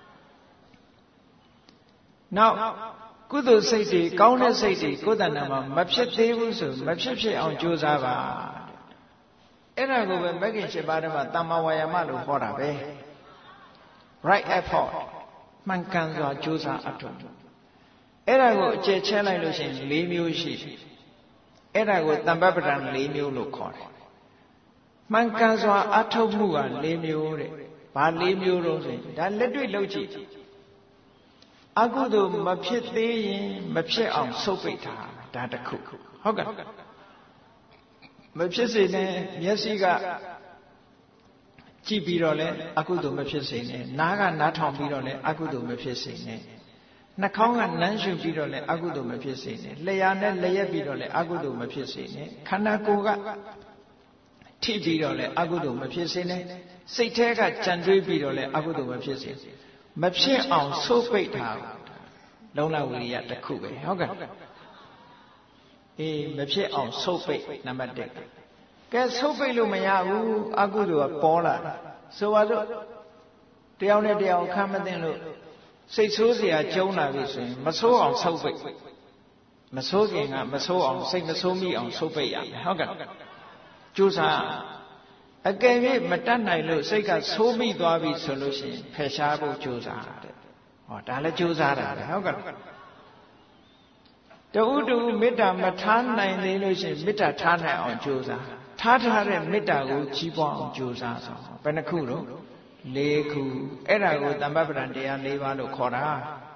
[SPEAKER 1] နောက်ကုသိုလ်စိတ်တွေကောင်းတဲ့စိတ်တွေကိုယ်တဏ္ဍာမှာမဖြစ်သေးဘူးဆိုမဖြစ်ဖြစ်အောင်ကြိုးစားပါအဲ့ဒါကိုပဲမဂ္ဂင်၈ပါးထဲမှာတမ္မာဝါယာမလို့ခေါ်တာပဲ right effort မှန်ကန်စွာကြိုးစားအထောက်အဲ့ဒါကိုအကျယ်ချဲလိုက်လို့ရှိရင်၄မျိုးရှိတယ်အဲ့ဒါကိုတမ္ပပဒံ၄မျိုးလို့ခေါ်တယ်မှန်ကန်စွာအထောက်မှုက၄မျိုးတဲ့ဘာ၄မျိုးတော့ဆိုရင်ဒါလက်တွေ့လုပ်ကြည့်အကုသိုလ်မဖြစ်သေးရင်မဖြစ်အောင်ဆုပ်ပိတ်ထားဒါတစ်ခုဟုတ်ကဲ့မဖြစ်စေနဲ့မျက်စိကကြည့်ပြီးတော့လဲအကုသိုလ်မဖြစ်စေနဲ့နားကနားထောင်ပြီးတော့လဲအကုသိုလ်မဖြစ်စေနဲ့နှာခေါင်းကနမ်းရှုပြီးတော့လဲအကုသိုလ်မဖြစ်စေနဲ့လျှာနဲ့လျက်ပြီးတော့လဲအကုသိုလ်မဖြစ်စေနဲ့ခန္ဓာကိုယ်ကထိပြီးတော့လဲအကုသိုလ်မဖြစ်စေနဲ့စိတ်ထဲကကြံတွေးပြီးတော့လဲအကုသိုလ်မဖြစ်စေမဖြစ်အောင်ဆိုးပိတ်ထားလုံလဝိရိယတစ်ခုပဲဟုတ်ကဲ့အေးမဖြစ်အောင်ဆိုးပိတ်နံပါတ်၁ကဲဆုပ်ပိတ်လို့မရဘူးအကုသိုလ်ကပေါ်လာဆိုပါစို့တယောက်နဲ့တယောက်ခံမသိလို့စိတ်ဆိုးเสียကျုံလာပြီဆိုရင်မဆိုးအောင်ဆုပ်ပိတ်မဆိုးခင်ကမဆိုးအောင်စိတ်မဆိုးမိအောင်ဆုပ်ပိတ်ရမယ်ဟုတ်ကဲ့ကြိုးစားအကယ်၍မတတ်နိုင်လို့စိတ်ကဆိုးမိသွားပြီဆိုလို့ရှိရင်ဖယ်ရှားဖို့ကြိုးစားတဲ့ဟောဒါလည်းကြိုးစားတာပဲဟုတ်ကဲ့တူတူမေတ္တာမထားနိုင်သေးလို့ရှိရင်မေတ္တာထားနိုင်အောင်ကြိုးစားထားထားတဲ့မေတ္တာကိုကြီးပွားအောင်ကြိုးစားဆိုဘယ်နှခုတော့၄ခုအဲ့ဒါကိုတမ္ပပဒံတရား၄ပါးလို့ခေါ်တာ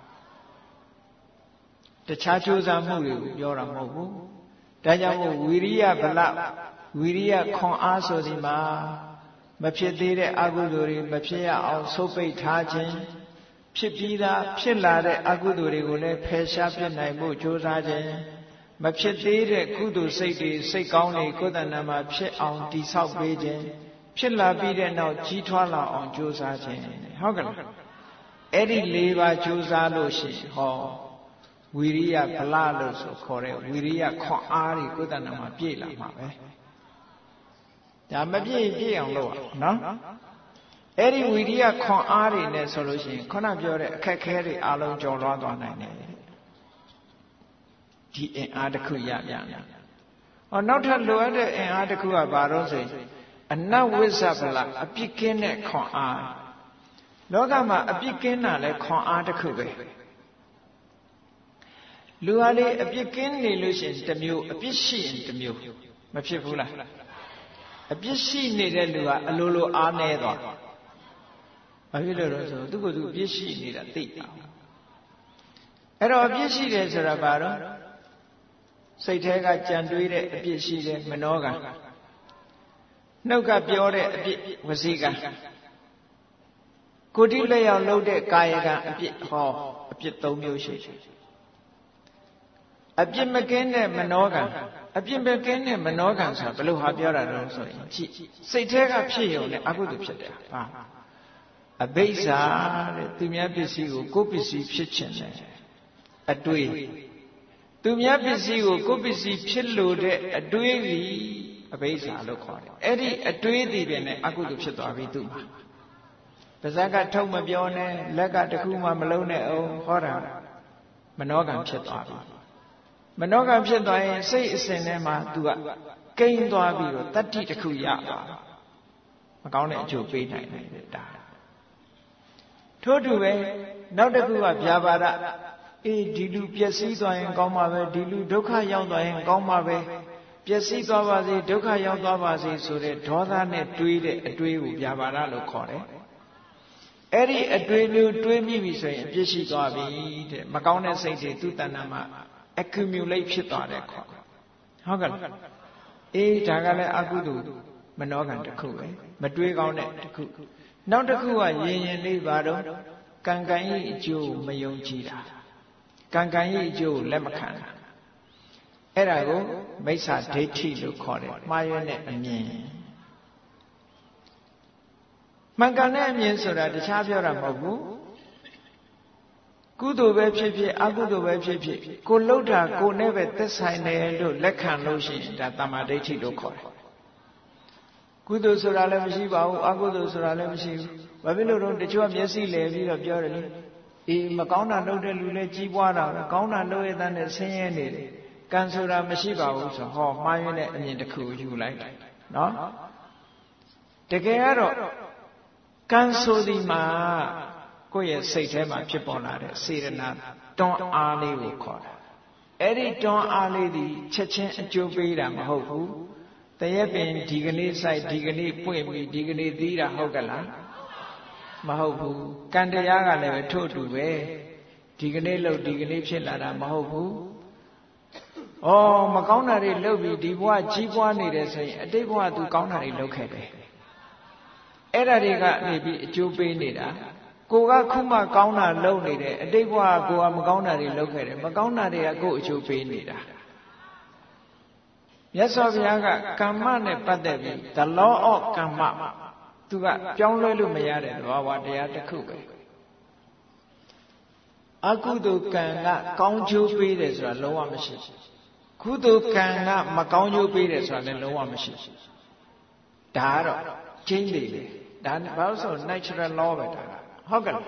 [SPEAKER 1] တခြားကြိုးစားမှုတွေကိုပြောတာမဟုတ်ဘူးဒါကြောင့်မို့ဝီရိယဗလဝီရိယခွန်အားဆိုဒီမှာမဖြစ်သေးတဲ့အကုသိုလ်တွေမဖြစ်ရအောင်ဆုပ်ပိတ်ထားခြင်းဖြစ်ပြီးသားဖြစ်လာတဲ့အကုသိုလ်တွေကိုလည်းဖယ်ရှားပြစ်နိုင်ဖို့ကြိုးစားခြင်းမဖြစ်သေးတဲ့ကုသိုလ်စိတ်တွေစိတ်ကောင်းတွေကိုယ်တဏ္ဍာမှာဖြစ်အောင်တည်ဆောက်ပေးခြင်းဖြစ်လာပြီးတဲ့နောက်ကြီးထွားလာအောင်ကြိုးစားခြင်းဟုတ်ကဲ့လားအဲ့ဒီ၄ပါးကြိုးစားလို့ရှိရင်ဟောဝီရိယဗလလို့ဆိုခေါ်တဲ့ဝီရိယခွန်အားတွေကိုယ်တဏ္ဍာမှာပြည့်လာမှာပဲဒါမပြည့်ပြည့်အောင်လုပ်အောင်နော်အဲ့ဒီဝီရိယခွန်အားတွေနဲ့ဆိုလို့ရှိရင်ခုနပြောတဲ့အခက်ခဲတွေအလုံးကျော်လွှားသွားနိုင်တယ်ဒီအင်အားတစ်ခုရပြန်တယ်။ဟောနောက်ထပ်လိုအပ်တဲ့အင်အားတစ်ခုကဘာလို့ဆိုရင်အနဝိဇ္ဇဗလအပြစ်ကင်းတဲ့ခွန်အားလောကမှာအပြစ်ကင်းတာလဲခွန်အားတစ်ခုပဲလူဟာလေအပြစ်ကင်းနေလို့ရှိရင်တစ်မျိုးအပြစ်ရှိရင်တစ်မျိုးမဖြစ်ဘူးလားအပြစ်ရှိနေတဲ့လူကအလိုလိုအားနေသွားဘာဖြစ်လို့လဲဆိုသူကသူအပြစ်ရှိနေတာသိတာအဲ့တော့အပြစ်ရှိတယ်ဆိုတာဘာတော့စိတ်ထဲကကြံတွေးတဲ့အပြစ်ရှိတယ်မနောကနှုတ်ကပြောတဲ့အပြစ်ဝစီကကိုယ်တိလက်ရောက်လုပ်တဲ့ကာယကအပြစ်ဟောအပြစ်၃မျိုးရှိတယ်အပြစ်မကင်းတဲ့မနောကအပြစ်မကင်းတဲ့မနောကဆိုတာဘယ်လိုဟာပြောတာလဲဆိုရင်ကြည့်စိတ်ထဲကဖြစ်ရုံနဲ့အကုသိုလ်ဖြစ်တယ်ဟာအဘိဇာတဲ့သူများပစ္စည်းကိုကိုယ်ပစ္စည်းဖြစ်ခြင်းနဲ့အတွေးသူများပစ္စည်းကိုကိုယ်ပစ္စည်းဖြစ်လို့တဲ့အတွေးကြီးအဘိဇာလို့ခေါ်တယ်အဲ့ဒီအတွေးတည်တယ်နဲ့အကုသိုလ်ဖြစ်သွားပြီသူ့မှာပါဇက်ကထုတ်မပြောနဲ့လက်ကတခုမှမလုံးနဲ့အောင်ဟောတာမနောကံဖြစ်သွားပြီမနောကံဖြစ်သွားရင်စိတ်အစဉ်ထဲမှာ तू ကကိန်းသွားပြီးတော့တတ္တိတစ်ခုရပါမကောင်းတဲ့အကျိုးပေးနိုင်တယ်ဒါထို့တူပဲနောက်တစ်ခုကဗျာပါဒအေးဒီလူပျက်စီးသွားရင်ကောင်းပါပဲဒီလူဒုက္ခရောက်သွားရင်ကောင်းပါပဲပျက်စီးသွားပါစေဒုက္ခရောက်သွားပါစေဆိုတဲ့ဒေါသနဲ့တွေးတဲ့အတွေးကိုဗျာပါဒလို့ခေါ်တယ်အဲ့ဒီအတွေးမျိုးတွေးမိပြီဆိုရင်အပြစ်ရှိသွားပြီတဲ့မကောင်းတဲ့စိတ်တွေသူ့တဏ္ဍာမှာ accumulate ဖြစ်သွားတယ်ခေါ်ဟုတ်ကဲ့အေးဒါကလည်းအကုသိုလ်မနောကံတစ်ခုပဲမတွေးကောင်းတဲ့တစ်ခုနောက်တစ်ခုကရင်ရင်လေးပါတော့ကံကံဤအကျိုးမယုံကြည်တာကံကံဤအကျိုးလက်မခံတာအဲ့ဒါကိုမိစ္ဆာဒိဋ္ဌိလို့ခေါ်တယ်မှားရွံ့တဲ့အမြင်မှန်ကန်တဲ့အမြင်ဆိုတာတခြားပြောတာမဟုတ်ဘူးကုသိုလ်ပဲဖြစ်ဖြစ်အကုသိုလ်ပဲဖြစ်ဖြစ်ကိုလှုပ်တာကိုနဲ့ပဲသက်ဆိုင်တယ်လို့လက်ခံလို့ရှိရင်ဒါတမ္မာဒိဋ္ဌိလို့ခေါ်တယ်ကုသိုလ်ဆိုတာလည်းမရှိပါဘူးအကုသိုလ်ဆိုတာလည်းမရှိဘူးဘာဖြစ်လို့တော့တချို့ကမျက်စိလဲပြီးတော့ပြောတယ်လေအေးမကောင်းတာလုပ်တဲ့လူလည်းကြီးပွားတာပဲကောင်းတာလုပ်ရတဲ့နဲ့ဆင်းရဲနေတယ်ကံဆိုတာမရှိပါဘူးဆိုဟောမှားရင်းတဲ့အမြင်တစ်ခုယူလိုက်နော်တကယ်ကတော့ကံဆိုဒီမှာကိုယ့်ရဲ့စိတ်ထဲမှာဖြစ်ပေါ်လာတဲ့စေတနာတွန်းအားလေးကိုခေါ်တာအဲ့ဒီတွန်းအားလေးဒီချက်ချင်းအကျိုးပေးတာမဟုတ်ဘူးတရက်ပင်ဒီကနေ့စိုက်ဒီကနေ့ပွင့်ပြီးဒီကနေ့သီးတာဟုတ်ကလားမဟုတ်ဘူးကံတရားကလည်းပဲထို့တူပဲဒီကနေ့လို့ဒီကနေ့ဖြစ်လာတာမဟုတ်ဘူးဩမကောင်းတာတွေလုပ်ပြီးဒီဘဝကြီးပွားနေတယ်ဆိုရင်အတိတ်ဘဝသူကောင်းတာတွေလုပ်ခဲ့တယ်အဲ့ဒါတွေကနေပြီးအကျိုးပေးနေတာကိုကခုမှကောင်းတာလုပ်နေတယ်အတိတ်ဘဝကိုကမကောင်းတာတွေလုပ်ခဲ့တယ်မကောင်းတာတွေကကိုယ်အကျိုးပေးနေတာမြတ်စွာဘုရားကကမ္မနဲ့ပတ်သက်ပြီး the law of ကမ္မသူကပြောင်းလဲလို့မရတဲ့သဘာဝတရားတစ်ခုပဲအကုသိုလ်ကံကကောင်းကျိုးပေးတယ်ဆိုတာလုံးဝမရှိကုသိုလ်ကံကမကောင်းကျိုးပေးတယ်ဆိုတာလည်းလုံးဝမရှိဒါကတော့ကျင်းနေတယ်ဒါဘာလို့ဆို natural law ပဲဒါကဟုတ်ကဲ့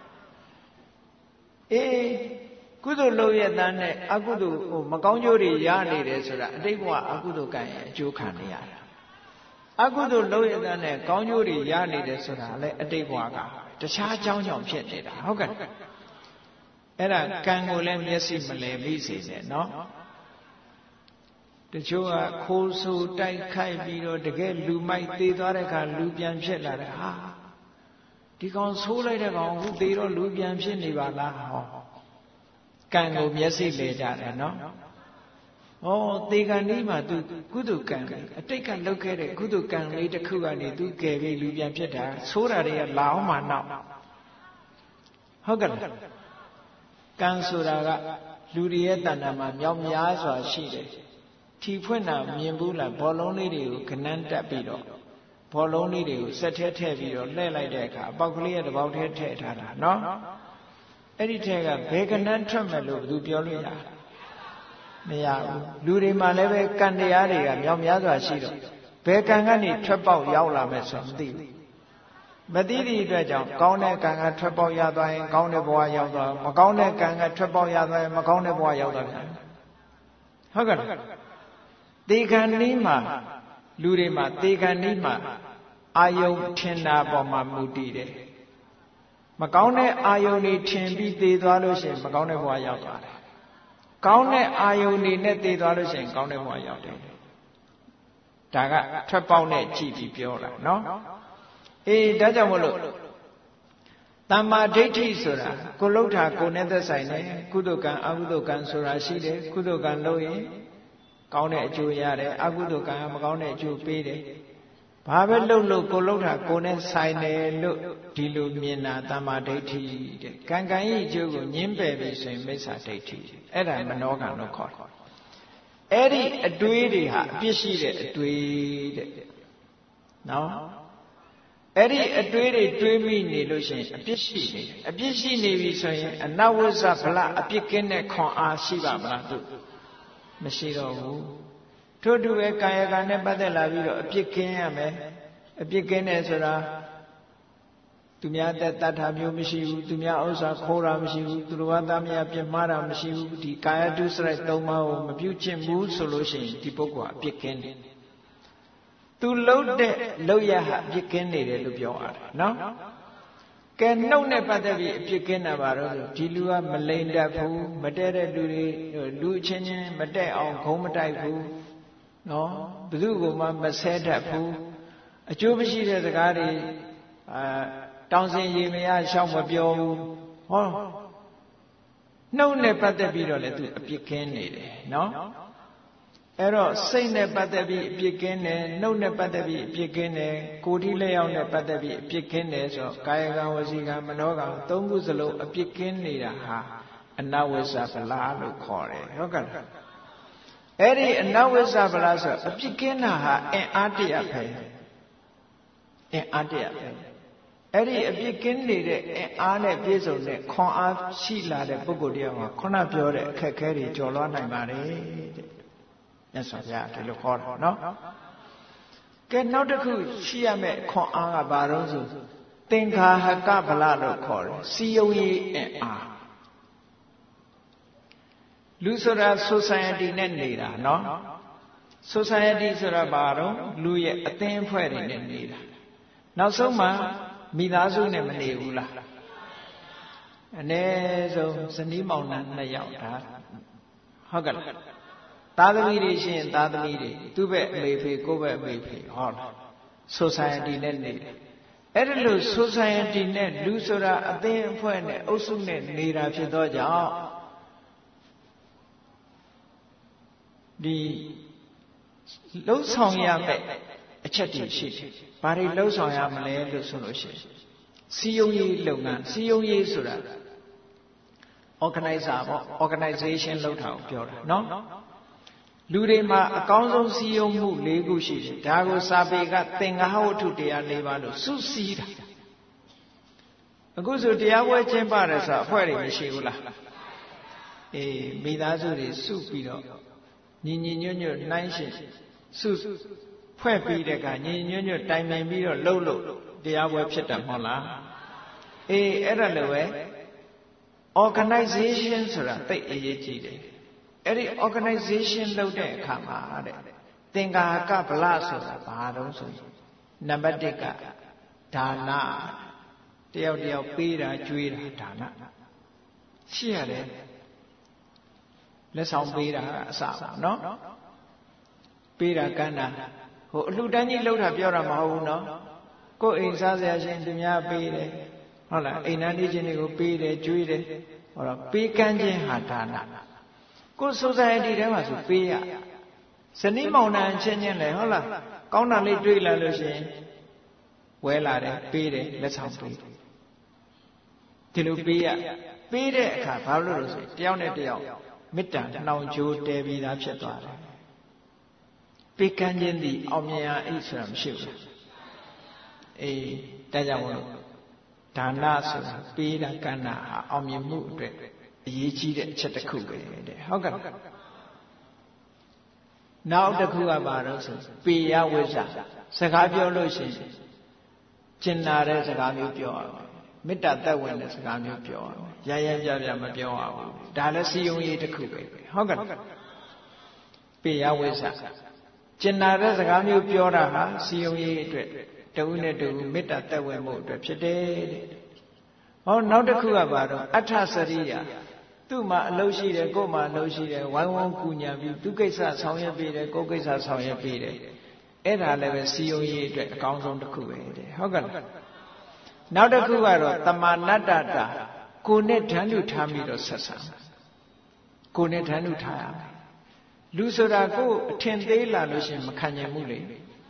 [SPEAKER 1] အေးကုသိုလ်လုပ်ရတဲ့အကုသိုလ်ဟိုမကောင်းကျိုးတွေရနေတယ်ဆိုတာအတိတ်ဘဝအကုသိုလ်ကံရဲ့အကျိုးခံနေရတာအကုသိုလ်လုပ်ရတဲ့ကောင်းကျိုးတွေရနေတယ်ဆိုတာလည်းအတိတ်ဘဝကတခြားအကြောင်းကြောင့်ဖြစ်နေတာဟုတ်ကဲ့အဲ့ဒါကံကိုလည်းမျက်စိမလဲမိစေနဲ့နော်တချို့ကခိုးဆိုးတိုက်ခိုက်ပြီးတော့တကယ်လူမိုက်သေးသွားတဲ့အခါလူပြန်ဖြစ်လာတယ်ဟာဒီကောင်ဆိုးလိုက်တဲ့ကောင်အခုသေးတော့လူပြန်ဖြစ်နေပါလားဟောကံကိုမျက်စိလဲကြတယ်နော်ဩသေကံလေးမှာ तू ကုသိုလ်ကံအတိတ်ကလုပ်ခဲ့တဲ့ကုသိုလ်ကံလေးတစ်ခုကနေ तू ကယ်ပြီးလူပြန်ဖြစ်တာဆိုးတာတွေကလာအောင်မှနောက်ဟုတ်ကဲ့ကံဆိုတာကလူတွေရဲ့တဏ္ဍာမှာမြောက်များစွာရှိတယ်ထီဖွင့်တာမြင်ဘူးလားဘောလုံးလေးတွေကိုခဏန်းတက်ပြီးတော့ဘောလုံးလေးတွေကိုစက်ထဲထည့်ပြီးတော့လှည့်လိုက်တဲ့အခါအပေါက်ကလေးရဲ့တစ်ပေါက်ထဲထည့်ထားတာနော်အဲ့ဒီထဲကဘယ်ကဏန်းထွက်မယ်လို့ဘယ်သူပြောလို့ရမရဘူးလူတွေမှာလည်းပဲကံတရားတွေကမြောက်များစွာရှိတော့ဘယ်ကံကနေထွက်ပေါက်ရောက်လာမယ်ဆိုမသိဘူးမသိသည့်အတွက်ကြောင့်ကောင်းတဲ့ကံကထွက်ပေါက်ရသွားရင်ကောင်းတဲ့ဘဝရောက်သွားမကောင်းတဲ့ကံကထွက်ပေါက်ရသွားရင်မကောင်းတဲ့ဘဝရောက်သွားပြန်ဟုတ်ကဲ့သေခန္ဒီမှာလူတွေမှာသေခန္ဒီမှာအာယုံထင်တာပေါ်မှာမူတည်တယ်မကောင်းတဲ့အာယုံတွေထင်ပြီးသေသွားလို့ရှိရင်မကောင်းတဲ့ဘဝရောက်သွားတယ်ကောင်းတဲ့အာယုန်တွေနဲ့တည်သွားလို့ရှိရင်ကောင်းတဲ့ဘဝရောက်တယ်ဒါကထွက်ပေါက်နဲ့ကြည့်ပြီးပြောတာနော်အေးဒါကြောင့်မလို့တမ္မာဒိဋ္ဌိဆိုတာကိုလှုပ်တာကိုနဲ့သက်ဆိုင်တယ်ကုသိုလ်ကံအကုသိုလ်ကံဆိုတာရှိတယ်ကုသိုလ်ကံလုပ်ရင်ကောင်းတဲ့အကျိုးရတယ်အကုသိုလ်ကံကမကောင်းတဲ့အကျိုးပေးတယ်ဘာပဲလှုပ်လို့ကိုလှုပ်တာကိုနဲ့ဆိုင်တယ်လို့ဒီလိုမြင်တာတမ္မာဒိဋ္ဌိတဲ့ကံကံဤအကျိုးကိုညှင်းပယ်ပြီးဆိုရင်မိစ္ဆာဒိဋ္ဌိအဲ့ဒါမနောကံလို့ခေါ်တယ်အဲ့ဒီအတွေးတွေဟာအပြစ်ရှိတဲ့အတွေးတဲ့နော်အဲ့ဒီအတွေးတွေတွေးမိနေလို့ရှိရင်အပြစ်ရှိနေတယ်အပြစ်ရှိနေပြီဆိုရင်အနဝိဇ္ဇဗလအပြစ်ကင်းတဲ့ခွန်အားရှိပါမလားသူမရှိတော့ဘူးထို့တူပဲကာယကံနဲ့ပတ်သက်လာပြီးတော့အပြစ်ကင်းရမယ်အပြစ်ကင်းတယ်ဆိုတာသူများတဲ့တတ်တာမျိုးမရှိဘူးသူများဥစ္စာခိုးတာမရှိဘူးသူတို့ဘာသားများပြစ်မှားတာမရှိဘူးဒီကာယတုစရိုက်သုံးပါးကိုမပြုကျင့်ဘူးဆိုလို့ရှိရင်ဒီပုဂ္ဂိုလ်အပြစ်ကင်းတယ်သူလှုပ်တဲ့လှုပ်ရဟာအပြစ်ကင်းနေတယ်လို့ပြောရတယ်နော်ကဲနှုတ်နဲ့ပတ်သက်ပြီးအပြစ်ကင်းတာပါတော့ဒီလူကမလိမ်တတ်ဘူးမတည့်တဲ့လူတွေလူအချင်းချင်းမတည့်အောင်ခုံးမတိုက်ဘူးနော်ဘယ်သူကမှမဆဲတတ်ဘူးအကျိုးမရှိတဲ့စကားတွေအာတောင်းစင်ရေမရရှောက်မပြောဘူးဟောနှုတ်နဲ့ပတ်သက်ပြီးတော့လည်းသူအပြစ်ကင်းနေတယ်နော်အဲ့တော့စိတ်နဲ့ပတ်သက်ပြီးအပြစ်ကင်းတယ်နှုတ်နဲ့ပတ်သက်ပြီးအပြစ်ကင်းတယ်ကိုယ်ထိလျောက်နဲ့ပတ်သက်ပြီးအပြစ်ကင်းတယ်ဆိုတော့ကာယကံဝစီကံမနောကံသုံးခုစလုံးအပြစ်ကင်းနေတာဟာအနဝိဇ္ဇဗလာလို့ခေါ်တယ်ဟုတ်ကဲ့အဲ့ဒီအနဝိဇ္ဇဗလာဆိုအပြစ်ကင်းတာဟာအင်အားတရပဲအင်အားတရပဲအဲ့ဒီအပြစ်ကင်းနေတဲ့အင်အားနဲ့ပြည့်စုံတဲ့ခွန်အားရှိလာတဲ့ပုဂ္ဂိုလ်တရားမှာခုနပြောတဲ့အခက်အခဲတွေကျော်လွှားနိုင်ပါတယ်တဲ့မြတ်စွာဘုရားဒီလိုခေါ်တာနော်ကဲနောက်တစ်ခုရှိရမယ့်ခွန်အားကဘာလို့ဆိုသင်္ခါဟကဗလလို့ခေါ်တယ်စီယုံရေးအင်အားလူဆိုတာ society နဲ့နေတာနော် society ဆိုတာဘာတော့လူရဲ့အသင်းအဖွဲ့တွေနဲ့နေတာနောက်ဆုံးမှမိသားစုနဲ့မနေဘူးလားအ ਨੇ ဆုံးဇနီးမောင်နှံနှစ်ယောက်ဒါဟုတ်ကဲ့သားသမီးတွေရှိရင်သားသမီးတွေသူ့ဘက်အမေဖေကိုယ့်ဘက်အမေဖေဟောလား society နဲ့နေတယ်အဲ့ဒါလို့ society နဲ့လူဆိုတာအသင်းအဖွဲ့နဲ့အုပ်စုနဲ့နေတာဖြစ်သောကြောင့်ဒီလှုပ်ဆောင်ရမယ့်အချက်တွေရှိတယ်ဘာတွေလှုပ်ဆောင်ရမလဲလို့ဆိုလို့ရှိရင်စီယုံရေးလုပ်ငန်းစီယုံရေးဆိုတာ organizer ပေါ့ organization လုပ်တာကိုပြောတာနော်လူတွေမှာအကောင်းဆုံးစီယုံမှု၄ခုရှိတယ်ဒါကိုစာပေကသင်္ဃဟဝတ္ထုတရား၄ပါးလို့စုစည်းတာအခုဆိုတရားပွဲကျင်းပတယ်ဆိုအဖွဲ့တွေမရှိဘူးလားအေးမိသားစုတွေစုပြီးတော့ညီညီညွတ်ညွတ်နှိုင်းရှင်စုဖွဲ့ပြီးတဲ့အခါညီညီညွတ်ညွတ်တိုင်ပင်ပြီးတော့လှုပ်လှုပ်တရားပွဲဖြစ်တယ်မဟုတ်လားအေးအဲ့ဒါလည်းပဲ organization ဆိုတာသိအရေးကြီးတယ်အဲ့ဒီ organization လုပ်တဲ့အခါမှာတဲ့သင်္ကာကဗလဆိုတာဘာတော့ဆိုရင်နံပါတ်၁ကဒါနတယောက်တယောက်ပေးတာကျွေးတာဒါနရှိရတယ်လက်ဆောင်ပေးတာအစပါနော်ပေးတာကမ်းတာဟိုအလှတန်းကြီးလှုပ်တာပြောတာမဟုတ်ဘူးနော်ကိုယ်အိမ်စားစရာရှင်သူများပေးတယ်ဟုတ်လားအိမ်နန်းလေးချင်းတွေကိုပေးတယ်ကျွေးတယ်ဟောတော့ပေးကမ်းခြင်းဟာဒါနကိုယ် society ထဲမှာဆိုပေးရဇနီးမောင်နှံချင်းချင်းလေဟုတ်လားကောင်းတာလေးတွေ့လာလို့ရှိရင်ဝဲလာတယ်ပေးတယ်လက်ဆောင်ပေးတယ်ဒီလိုပေးရပေးတဲ့အခါဘာလို့လို့ဆိုတယောက်နဲ့တယောက်မေတ္တာနှောင်ကြိုးတဲပြီးသားဖြစ်သွားတယ်ပေးကမ်းခြင်းသည်အောင်မြင်ရာအိဆိုတာမရှိဘူးအေးဒါကြောင့်မို့လို့ဒါနဆိုတာပေးတာကမ်းတာဟာအောင်မြင်မှုအတွက်အရေးကြီးတဲ့အချက်တစ်ခုပဲတဲ့ဟုတ်ကဲ့နောက်တစ်ခုကဘာလို့ဆိုပေယဝိဇ္ဇစကားပြောလို့ရှိရင်ကျင်နာတဲ့စကားမျိုးပြောရမယ်မေတ္တာသက်ဝင်တဲ့စကားမျိုးပြောရမယ်ရရပြပြမပြောရဘူးဒါလည်းစီယုံရေးတစ်ခုပဲဟုတ်ကဲ့ပေယဝိဇ္ဇကျင်နာတဲ့စကားမျိုးပြောတာဟာစီယုံရေးအတွက်တဝိနဲ့တဝိမေတ္တာသက်ဝင်မှုအတွက်ဖြစ်တယ်တဲ့ဟောနောက်တစ်ခုကဘာတော့အဋ္ဌစရိယသူ့မှာအလုပ်ရှိတယ်ကိုယ်မှာအလုပ်ရှိတယ်ဝိုင်းဝန်းကူညီပြီးသူကိစ္စဆောင်ရွက်ပေးတယ်ကိုယ်ကိစ္စဆောင်ရွက်ပေးတယ်အဲ့ဒါလည်းပဲစီယုံရေးအတွက်အကောင်းဆုံးတစ်ခုပဲတဲ့ဟုတ်ကဲ့နောက်တစ်ခုကတော့တမာနတ္တတာကိုယ်နဲ့ဓာတ်လူထားပြီးတော့ဆက်ဆံကိုယ်နဲ့ဓာတ်လူထားရမယ်လူဆိုတာကိုယ်အထင်သေးလာလို့ရှိရင်မခံနိုင်ဘူးလေ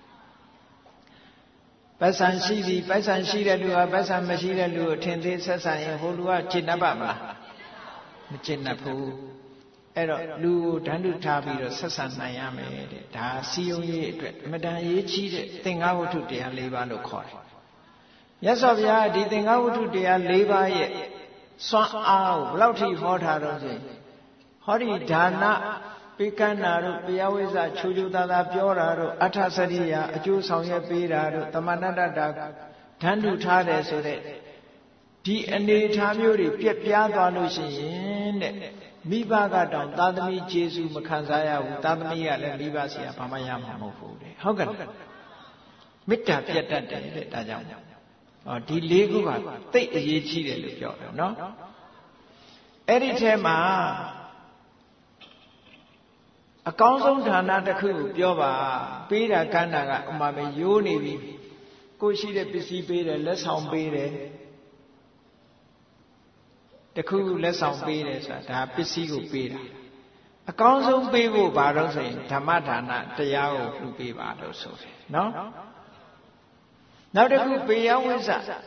[SPEAKER 1] ပတ်စံရှိသည်ပတ်စံရှိတဲ့လူကပတ်စံမရှိတဲ့လူကိုအထင်သေးဆက်ဆံရင်ဟိုလူကကျင့်တတ်ပါမလားမကျင့်တတ်ဘူးအဲ့တော့လူကိုဓာတ်လူထားပြီးတော့ဆက်ဆံနိုင်ရမယ်တဲ့ဒါစီယုံရေးအတွက်အမတန်အရေးကြီးတဲ့သင်္ဃဝတ္ထုတရား၄ပါးလို့ခေါ်တယ်မြတ်စွာဘုရားဒီသင်္ဃဝတ္ထုတရား၄ပါးရဲ့စွမ်းအားကိုဘယ်လောက်ထိဟောထားတော့ဆိုရင်ဟောဒီဒါနပိကန္နာတို့ပြယဝိဇ္ဇချူချူသာသာပြောတာတို့အထသရိယာအကျိုးဆောင်ရွက်ပေးတာတို့တမဏတ္တတာဓာန်တုထားတယ်ဆိုတဲ့ဒီအနေထားမျိုးတွေပြက်ပြားသွားလို့ရှိရင်တဲ့မိဘကတောင်သာသမီကျေစုမခံစားရဘူးသာသမီကလည်းမိဘဆရာဘာမှရမှာမဟုတ်ဘူးတဲ့ဟုတ်ကဲ့မေတ္တာပြတ်တတ်တယ်တဲ့ဒါကြောင့်ဟောဒီလေးခုကသိအရေးကြီးတယ်လို့ပြောတယ်နော်အဲ့ဒီထဲမှာအကောင်းဆုံးဌာနတစ်ခုကိုပြောပါပေးတာကန္တာကဥမာပဲရိုးနေပြီကိုရှိတဲ့ပစ္စည်းပေးတယ်လက်ဆောင်ပေးတယ်တခုခုလက်ဆောင်ပေးတယ်ဆိုတာဒါပစ္စည်းကိုပေးတာအကောင်းဆုံးပေးဖို့ဘာလို့ဆိုရင်ဓမ္မဒါနတရားကိုပြုပေးပါလို့ဆိုတယ်နော်နောက်တစ်ခုပေယဝိဇ္ဇ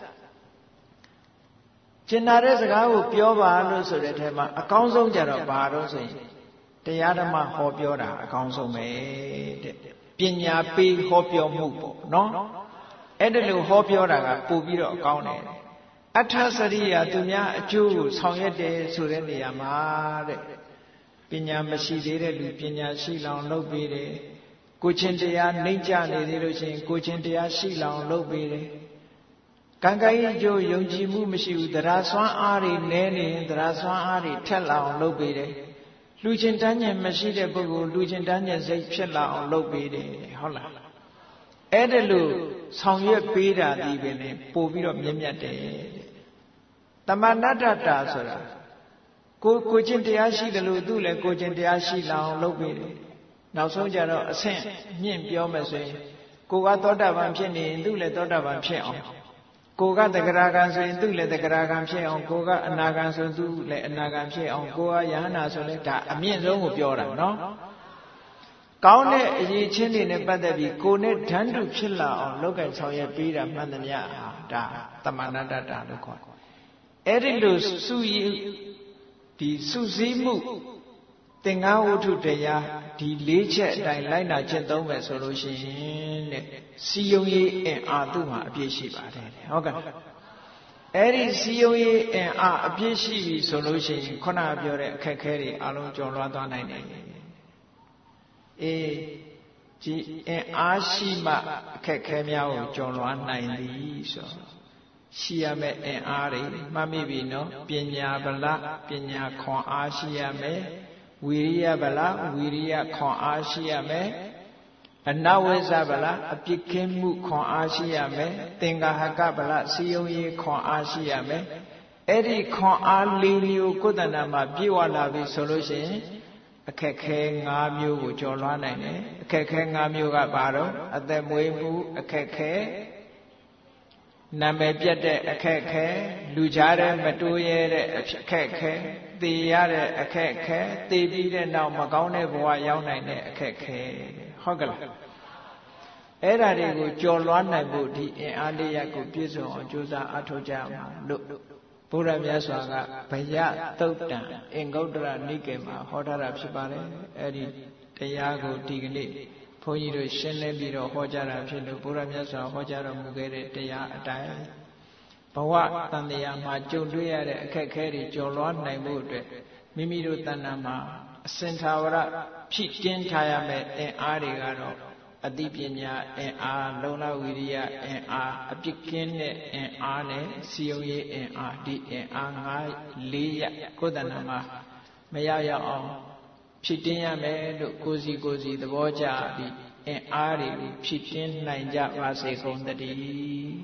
[SPEAKER 1] ကျင်နာတဲ့စကားကိုပြောပါလို့ဆိုတဲ့အထက်မှာအကောင်းဆုံးကြတော့ဘာလို့ဆိုရင်တရားဓမ္မဟောပြောတာအကောင်းဆုံးပဲတဲ့ပညာပေးဟောပြောမှုပေါ့နော်အဲ့ဒါလို့ဟောပြောတာကပို့ပြီးတော့အကောင်းတယ်အထသရိယာသူများအကျိုးကိုဆောင်ရွက်တယ်ဆိုတဲ့နေရာမှာတဲ့ပညာမရှိသေးတဲ့လူပညာရှိလောင်လုပ်ပေးတယ်ကိုချင်းတရားနှိမ့်ကြနေသေးလို့ရှိရင်ကိုချင်းတရားရှိလောင်လုပ်ပေးတယ်ကံကံရဲ့အကျိုးယုံကြည်မှုမရှိဘူးတရားစွမ်းအားတွေနည်းနေရင်တရားစွမ်းအားတွေထက်လောင်လုပ်ပေးတယ်လူချင်းတန်းကျင်မရှိတဲ့ပုဂ္ဂိုလ်လူချင်းတန်းကျင်စိတ်ဖြစ်လာအောင်လုပ်ပေးတယ်ဟုတ်လားအဲ့ဒါလို့ဆောင်ရွက်ပေးတာဒီပဲလေပို့ပြီးတော့မြင့်မြတ်တယ်တမဏတ္တတာဆိုတာကိုကိုချင်းတရားရှိတယ်လို့သူ့လည်းကိုချင်းတရားရှိလာအောင်လုပ်ပေးတယ်နောက်ဆုံးကြတော့အဆင့်မြင့်ပြောမယ်ဆိုရင်ကိုကသောတာပန်ဖြစ်နေရင်သူ့လည်းသောတာပန်ဖြစ်အောင်ကိုကတဂရဂံဆိုရင်သူ့လည်းတဂရဂံဖြစ်အောင်ကိုကအနာဂံဆိုသူ့လည်းအနာဂံဖြစ်အောင်ကိုကယဟနာဆိုလည်းဒါအမြင့်ဆုံးကိုပြောတာနော်ကောင်းတဲ့အရေးချင်းတွေနဲ့ပတ်သက်ပြီးကိုနဲ့ဓာန်တုဖြစ်လာအောင်လောက်ကဆောင်ရွက်ပေးတာမှန်သမျှဟာဒါတမဏတ္တတာလို့ခေါ်တယ်အဲ့ဒီလိုစုရည်ဒီစုစည်းမှုသင်္ဃဝတ္ထုတရားဒီလေးချက်အတိုင်းလိုက်နာကျင့်သုံးမယ်ဆိုလို့ရှိရင်တဲ့စီယုံရေးအင်အားသူ့မှာအပြည့်ရှိပါတယ်ဟုတ်ကဲ့အဲ့ဒီစီယုံရေးအင်အားအပြည့်ရှိပြီဆိုလို့ရှိရင်ခုနကပြောတဲ့အခက်ခဲတွေအလုံးကျော်လွှားသွားနိုင်တယ်အေးဒီအင်အားရှိမှအခက်ခဲများကိုကျော်လွှားနိုင်သည်ဆိုရှိရမယ့်အင်အားတွေမှတ်မိပြီနော်ပညာဗလပညာခွန်အားရှိရမယ်ဝီရိယဗလဝီရိယခွန်အားရှိရမယ်အနဝိဇ္ဇဗလအပြစ်ကင်းမှုခွန်အားရှိရမယ်သင်္ကာဟကဗလစီယုံရေးခွန်အားရှိရမယ်အဲ့ဒီခွန်အားလေးမျိုးကိုယ်တဏ္ဍာမှာပြည့်ဝလာပြီဆိုလို့ရှိရင်အခက်ခဲ၅မျိုးကိုကျော်လွှားနိုင်တယ်အခက်ခဲ၅မျိုးကဘာတော့အသက်မွေးမှုအခက်ခဲနာမည်ပြတ်တဲ့အခက်ခဲလူကြားတဲ့မတိုးရဲတဲ့အခက်ခဲသေရတဲ့အခက်ခဲသေပြီးတဲ့နောက်မကောင်းတဲ့ဘဝရောက်နိုင်တဲ့အခက်ခဲဟုတ်ကဲ့လားအဲ့ဒါတွေကိုကြော်လွှားနိုင်ဖို့ဒီအင်အားလေးရပ်ကိုပြည့်စုံအောင်ကြိုးစားအားထုတ်ကြမှာလို့ဘုရားမြတ်စွာကဗယသုတ်တံအင်္ဂုတ္တရနိကေမှာဟောထားတာဖြစ်ပါတယ်အဲ့ဒီတရားကိုဒီကနေ့ဘုန်းကြီးတို့ရှင်းလင်းပြီးတော့ဟောကြားတာဖြစ်လို့ဘုရားမြတ်စွာဟောကြားတော်မူခဲ့တဲ့တရားအတိုင်းဘဝတန်တရားမှာကြုံတွေ့ရတဲ့အခက်အခဲတွေကျော်လွှားနိုင်ဖို့အတွက်မိမိတို့တဏ္ဍာမှာအစင်သာဝရဖြည့်တင်းထားရမယ့်အင်အားတွေကတော့အသိပညာအင်အားလုံလဝိရိယအင်အားအပြစ်ကင်းတဲ့အင်အားနဲ့စီယုံရေးအင်အားဒီအင်အား၅၄ရပ်ကိုယ်တဏ္ဍာမှာမရရအောင်ဖြည့်တင်းရမယ်လို့ကိုယ်စီကိုယ်စီသဘောကျပြီးအင်အားတွေဖြည့်တင်းနိုင်ကြပါစေကုန်သတည်း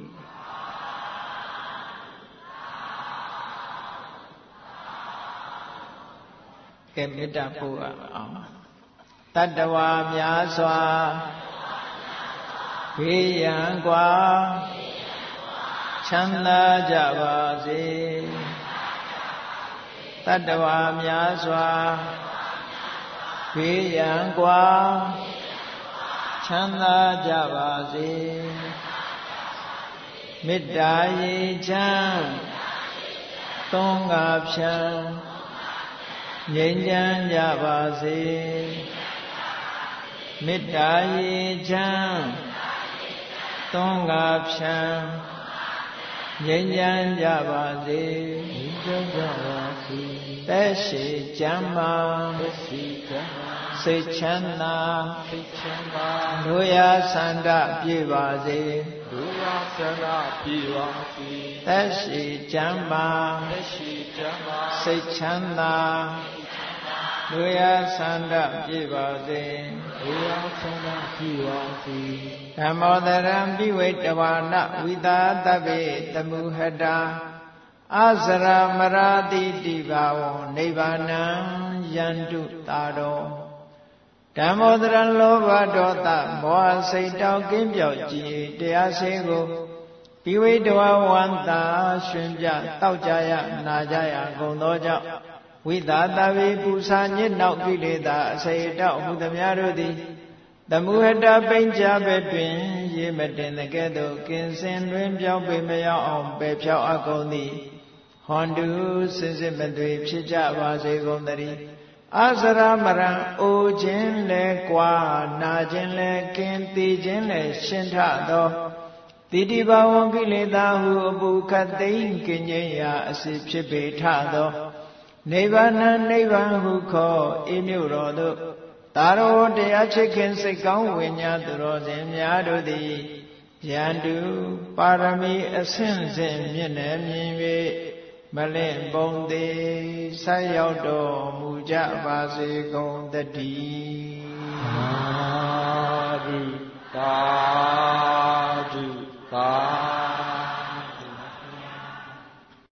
[SPEAKER 1] ကဲမေတ္တာပို့အောင်တတ္တဝါများစွာဘေးရန်กว่าချမ်းသာကြပါစေတတ္တဝါများစွာဘေးရန်กว่าချမ်းသာကြပါစေမေတ္တာရေချမ်းသုံးငါဖြံငြိမ်းချမ်းကြပါစေမေတ္တာရေချမ်းသုံးငါဖြံငြိမ်းချမ်းကြပါစေ
[SPEAKER 2] ငြိမ်းချမ်းကြပါစေ
[SPEAKER 1] သက်ရှိကျမ်းမာ
[SPEAKER 2] သက်ရှိကျမ်းမာ
[SPEAKER 1] စိတ်ချမ်းသာ
[SPEAKER 2] စိတ်ချမ်းသာ
[SPEAKER 1] တို့ရဆန္ဒပြည့်ပါစေ
[SPEAKER 2] တို့ရဆန္ဒပြည့်ပါစေ
[SPEAKER 1] သက်ရှိကျမ်းမာ
[SPEAKER 2] သက်ရှိကျမ်းမာ
[SPEAKER 1] စိတ်ချမ်းသာတို့ရဆန္ဒပြည့်ပါစေ
[SPEAKER 2] တို့ရဆန္ဒပြည့်ပါစေ
[SPEAKER 1] ဓမ္မောတရံပိဝိတဝါနဝိသာတဗ္ဗေတမုဟတာအစရမရာတိတိဘာဝံနိဗ္ဗာနံယန္တုတာရောဓမ္မောတရံလောဘဒေါသမောဟစိတ်တောက်ကင်းပြောက်ကြည်တရားစင်းကိုပိဝိတဝါဝန္တာရှင်ပြတောက်ကြရနာကြရကုန်သောကြောင့်ဝိသာတဗေပူဇာညစ်နောက်ကိလေသာအစေတောက်ဟုသမျှတို့သည်တမုဟတပိဉ္ကြပဲတွင်ရေမတင်တဲ့ကဲ့သို့ကင်စင်တွင်ပြောင်းပေမရောက်အောင်ပယ်ဖြောက်အပ်ကုန်သည်ဟွန်တုစစ်စစ်မသွေဖြစ်ကြပါစေကုန်သတည်းအစရမရံအိုခြင်းလဲကွာနာခြင်းလဲကင်းသိခြင်းလဲရှင်းထသောတိတိဘဝံကိလေသာဟုအပုခတ်သိမ့်ကင်းခြင်းရာအစီဖြစ်ပေထသောနိဗ္ဗာန်နိဗ္ဗာန်ဟုခေါ်အေးမြို့တော်သို့သာရောတရားချစ်ခင်စိတ်ကောင်းဝိညာသူတော်စင်များတို့သည်ယန္တုပါရမီအဆင့်ဆင့်မြင့်နေမြင်၍မလင့်ပုံသေးဆက်ရောက်တော်မူကြပါစေကုန်သတည်း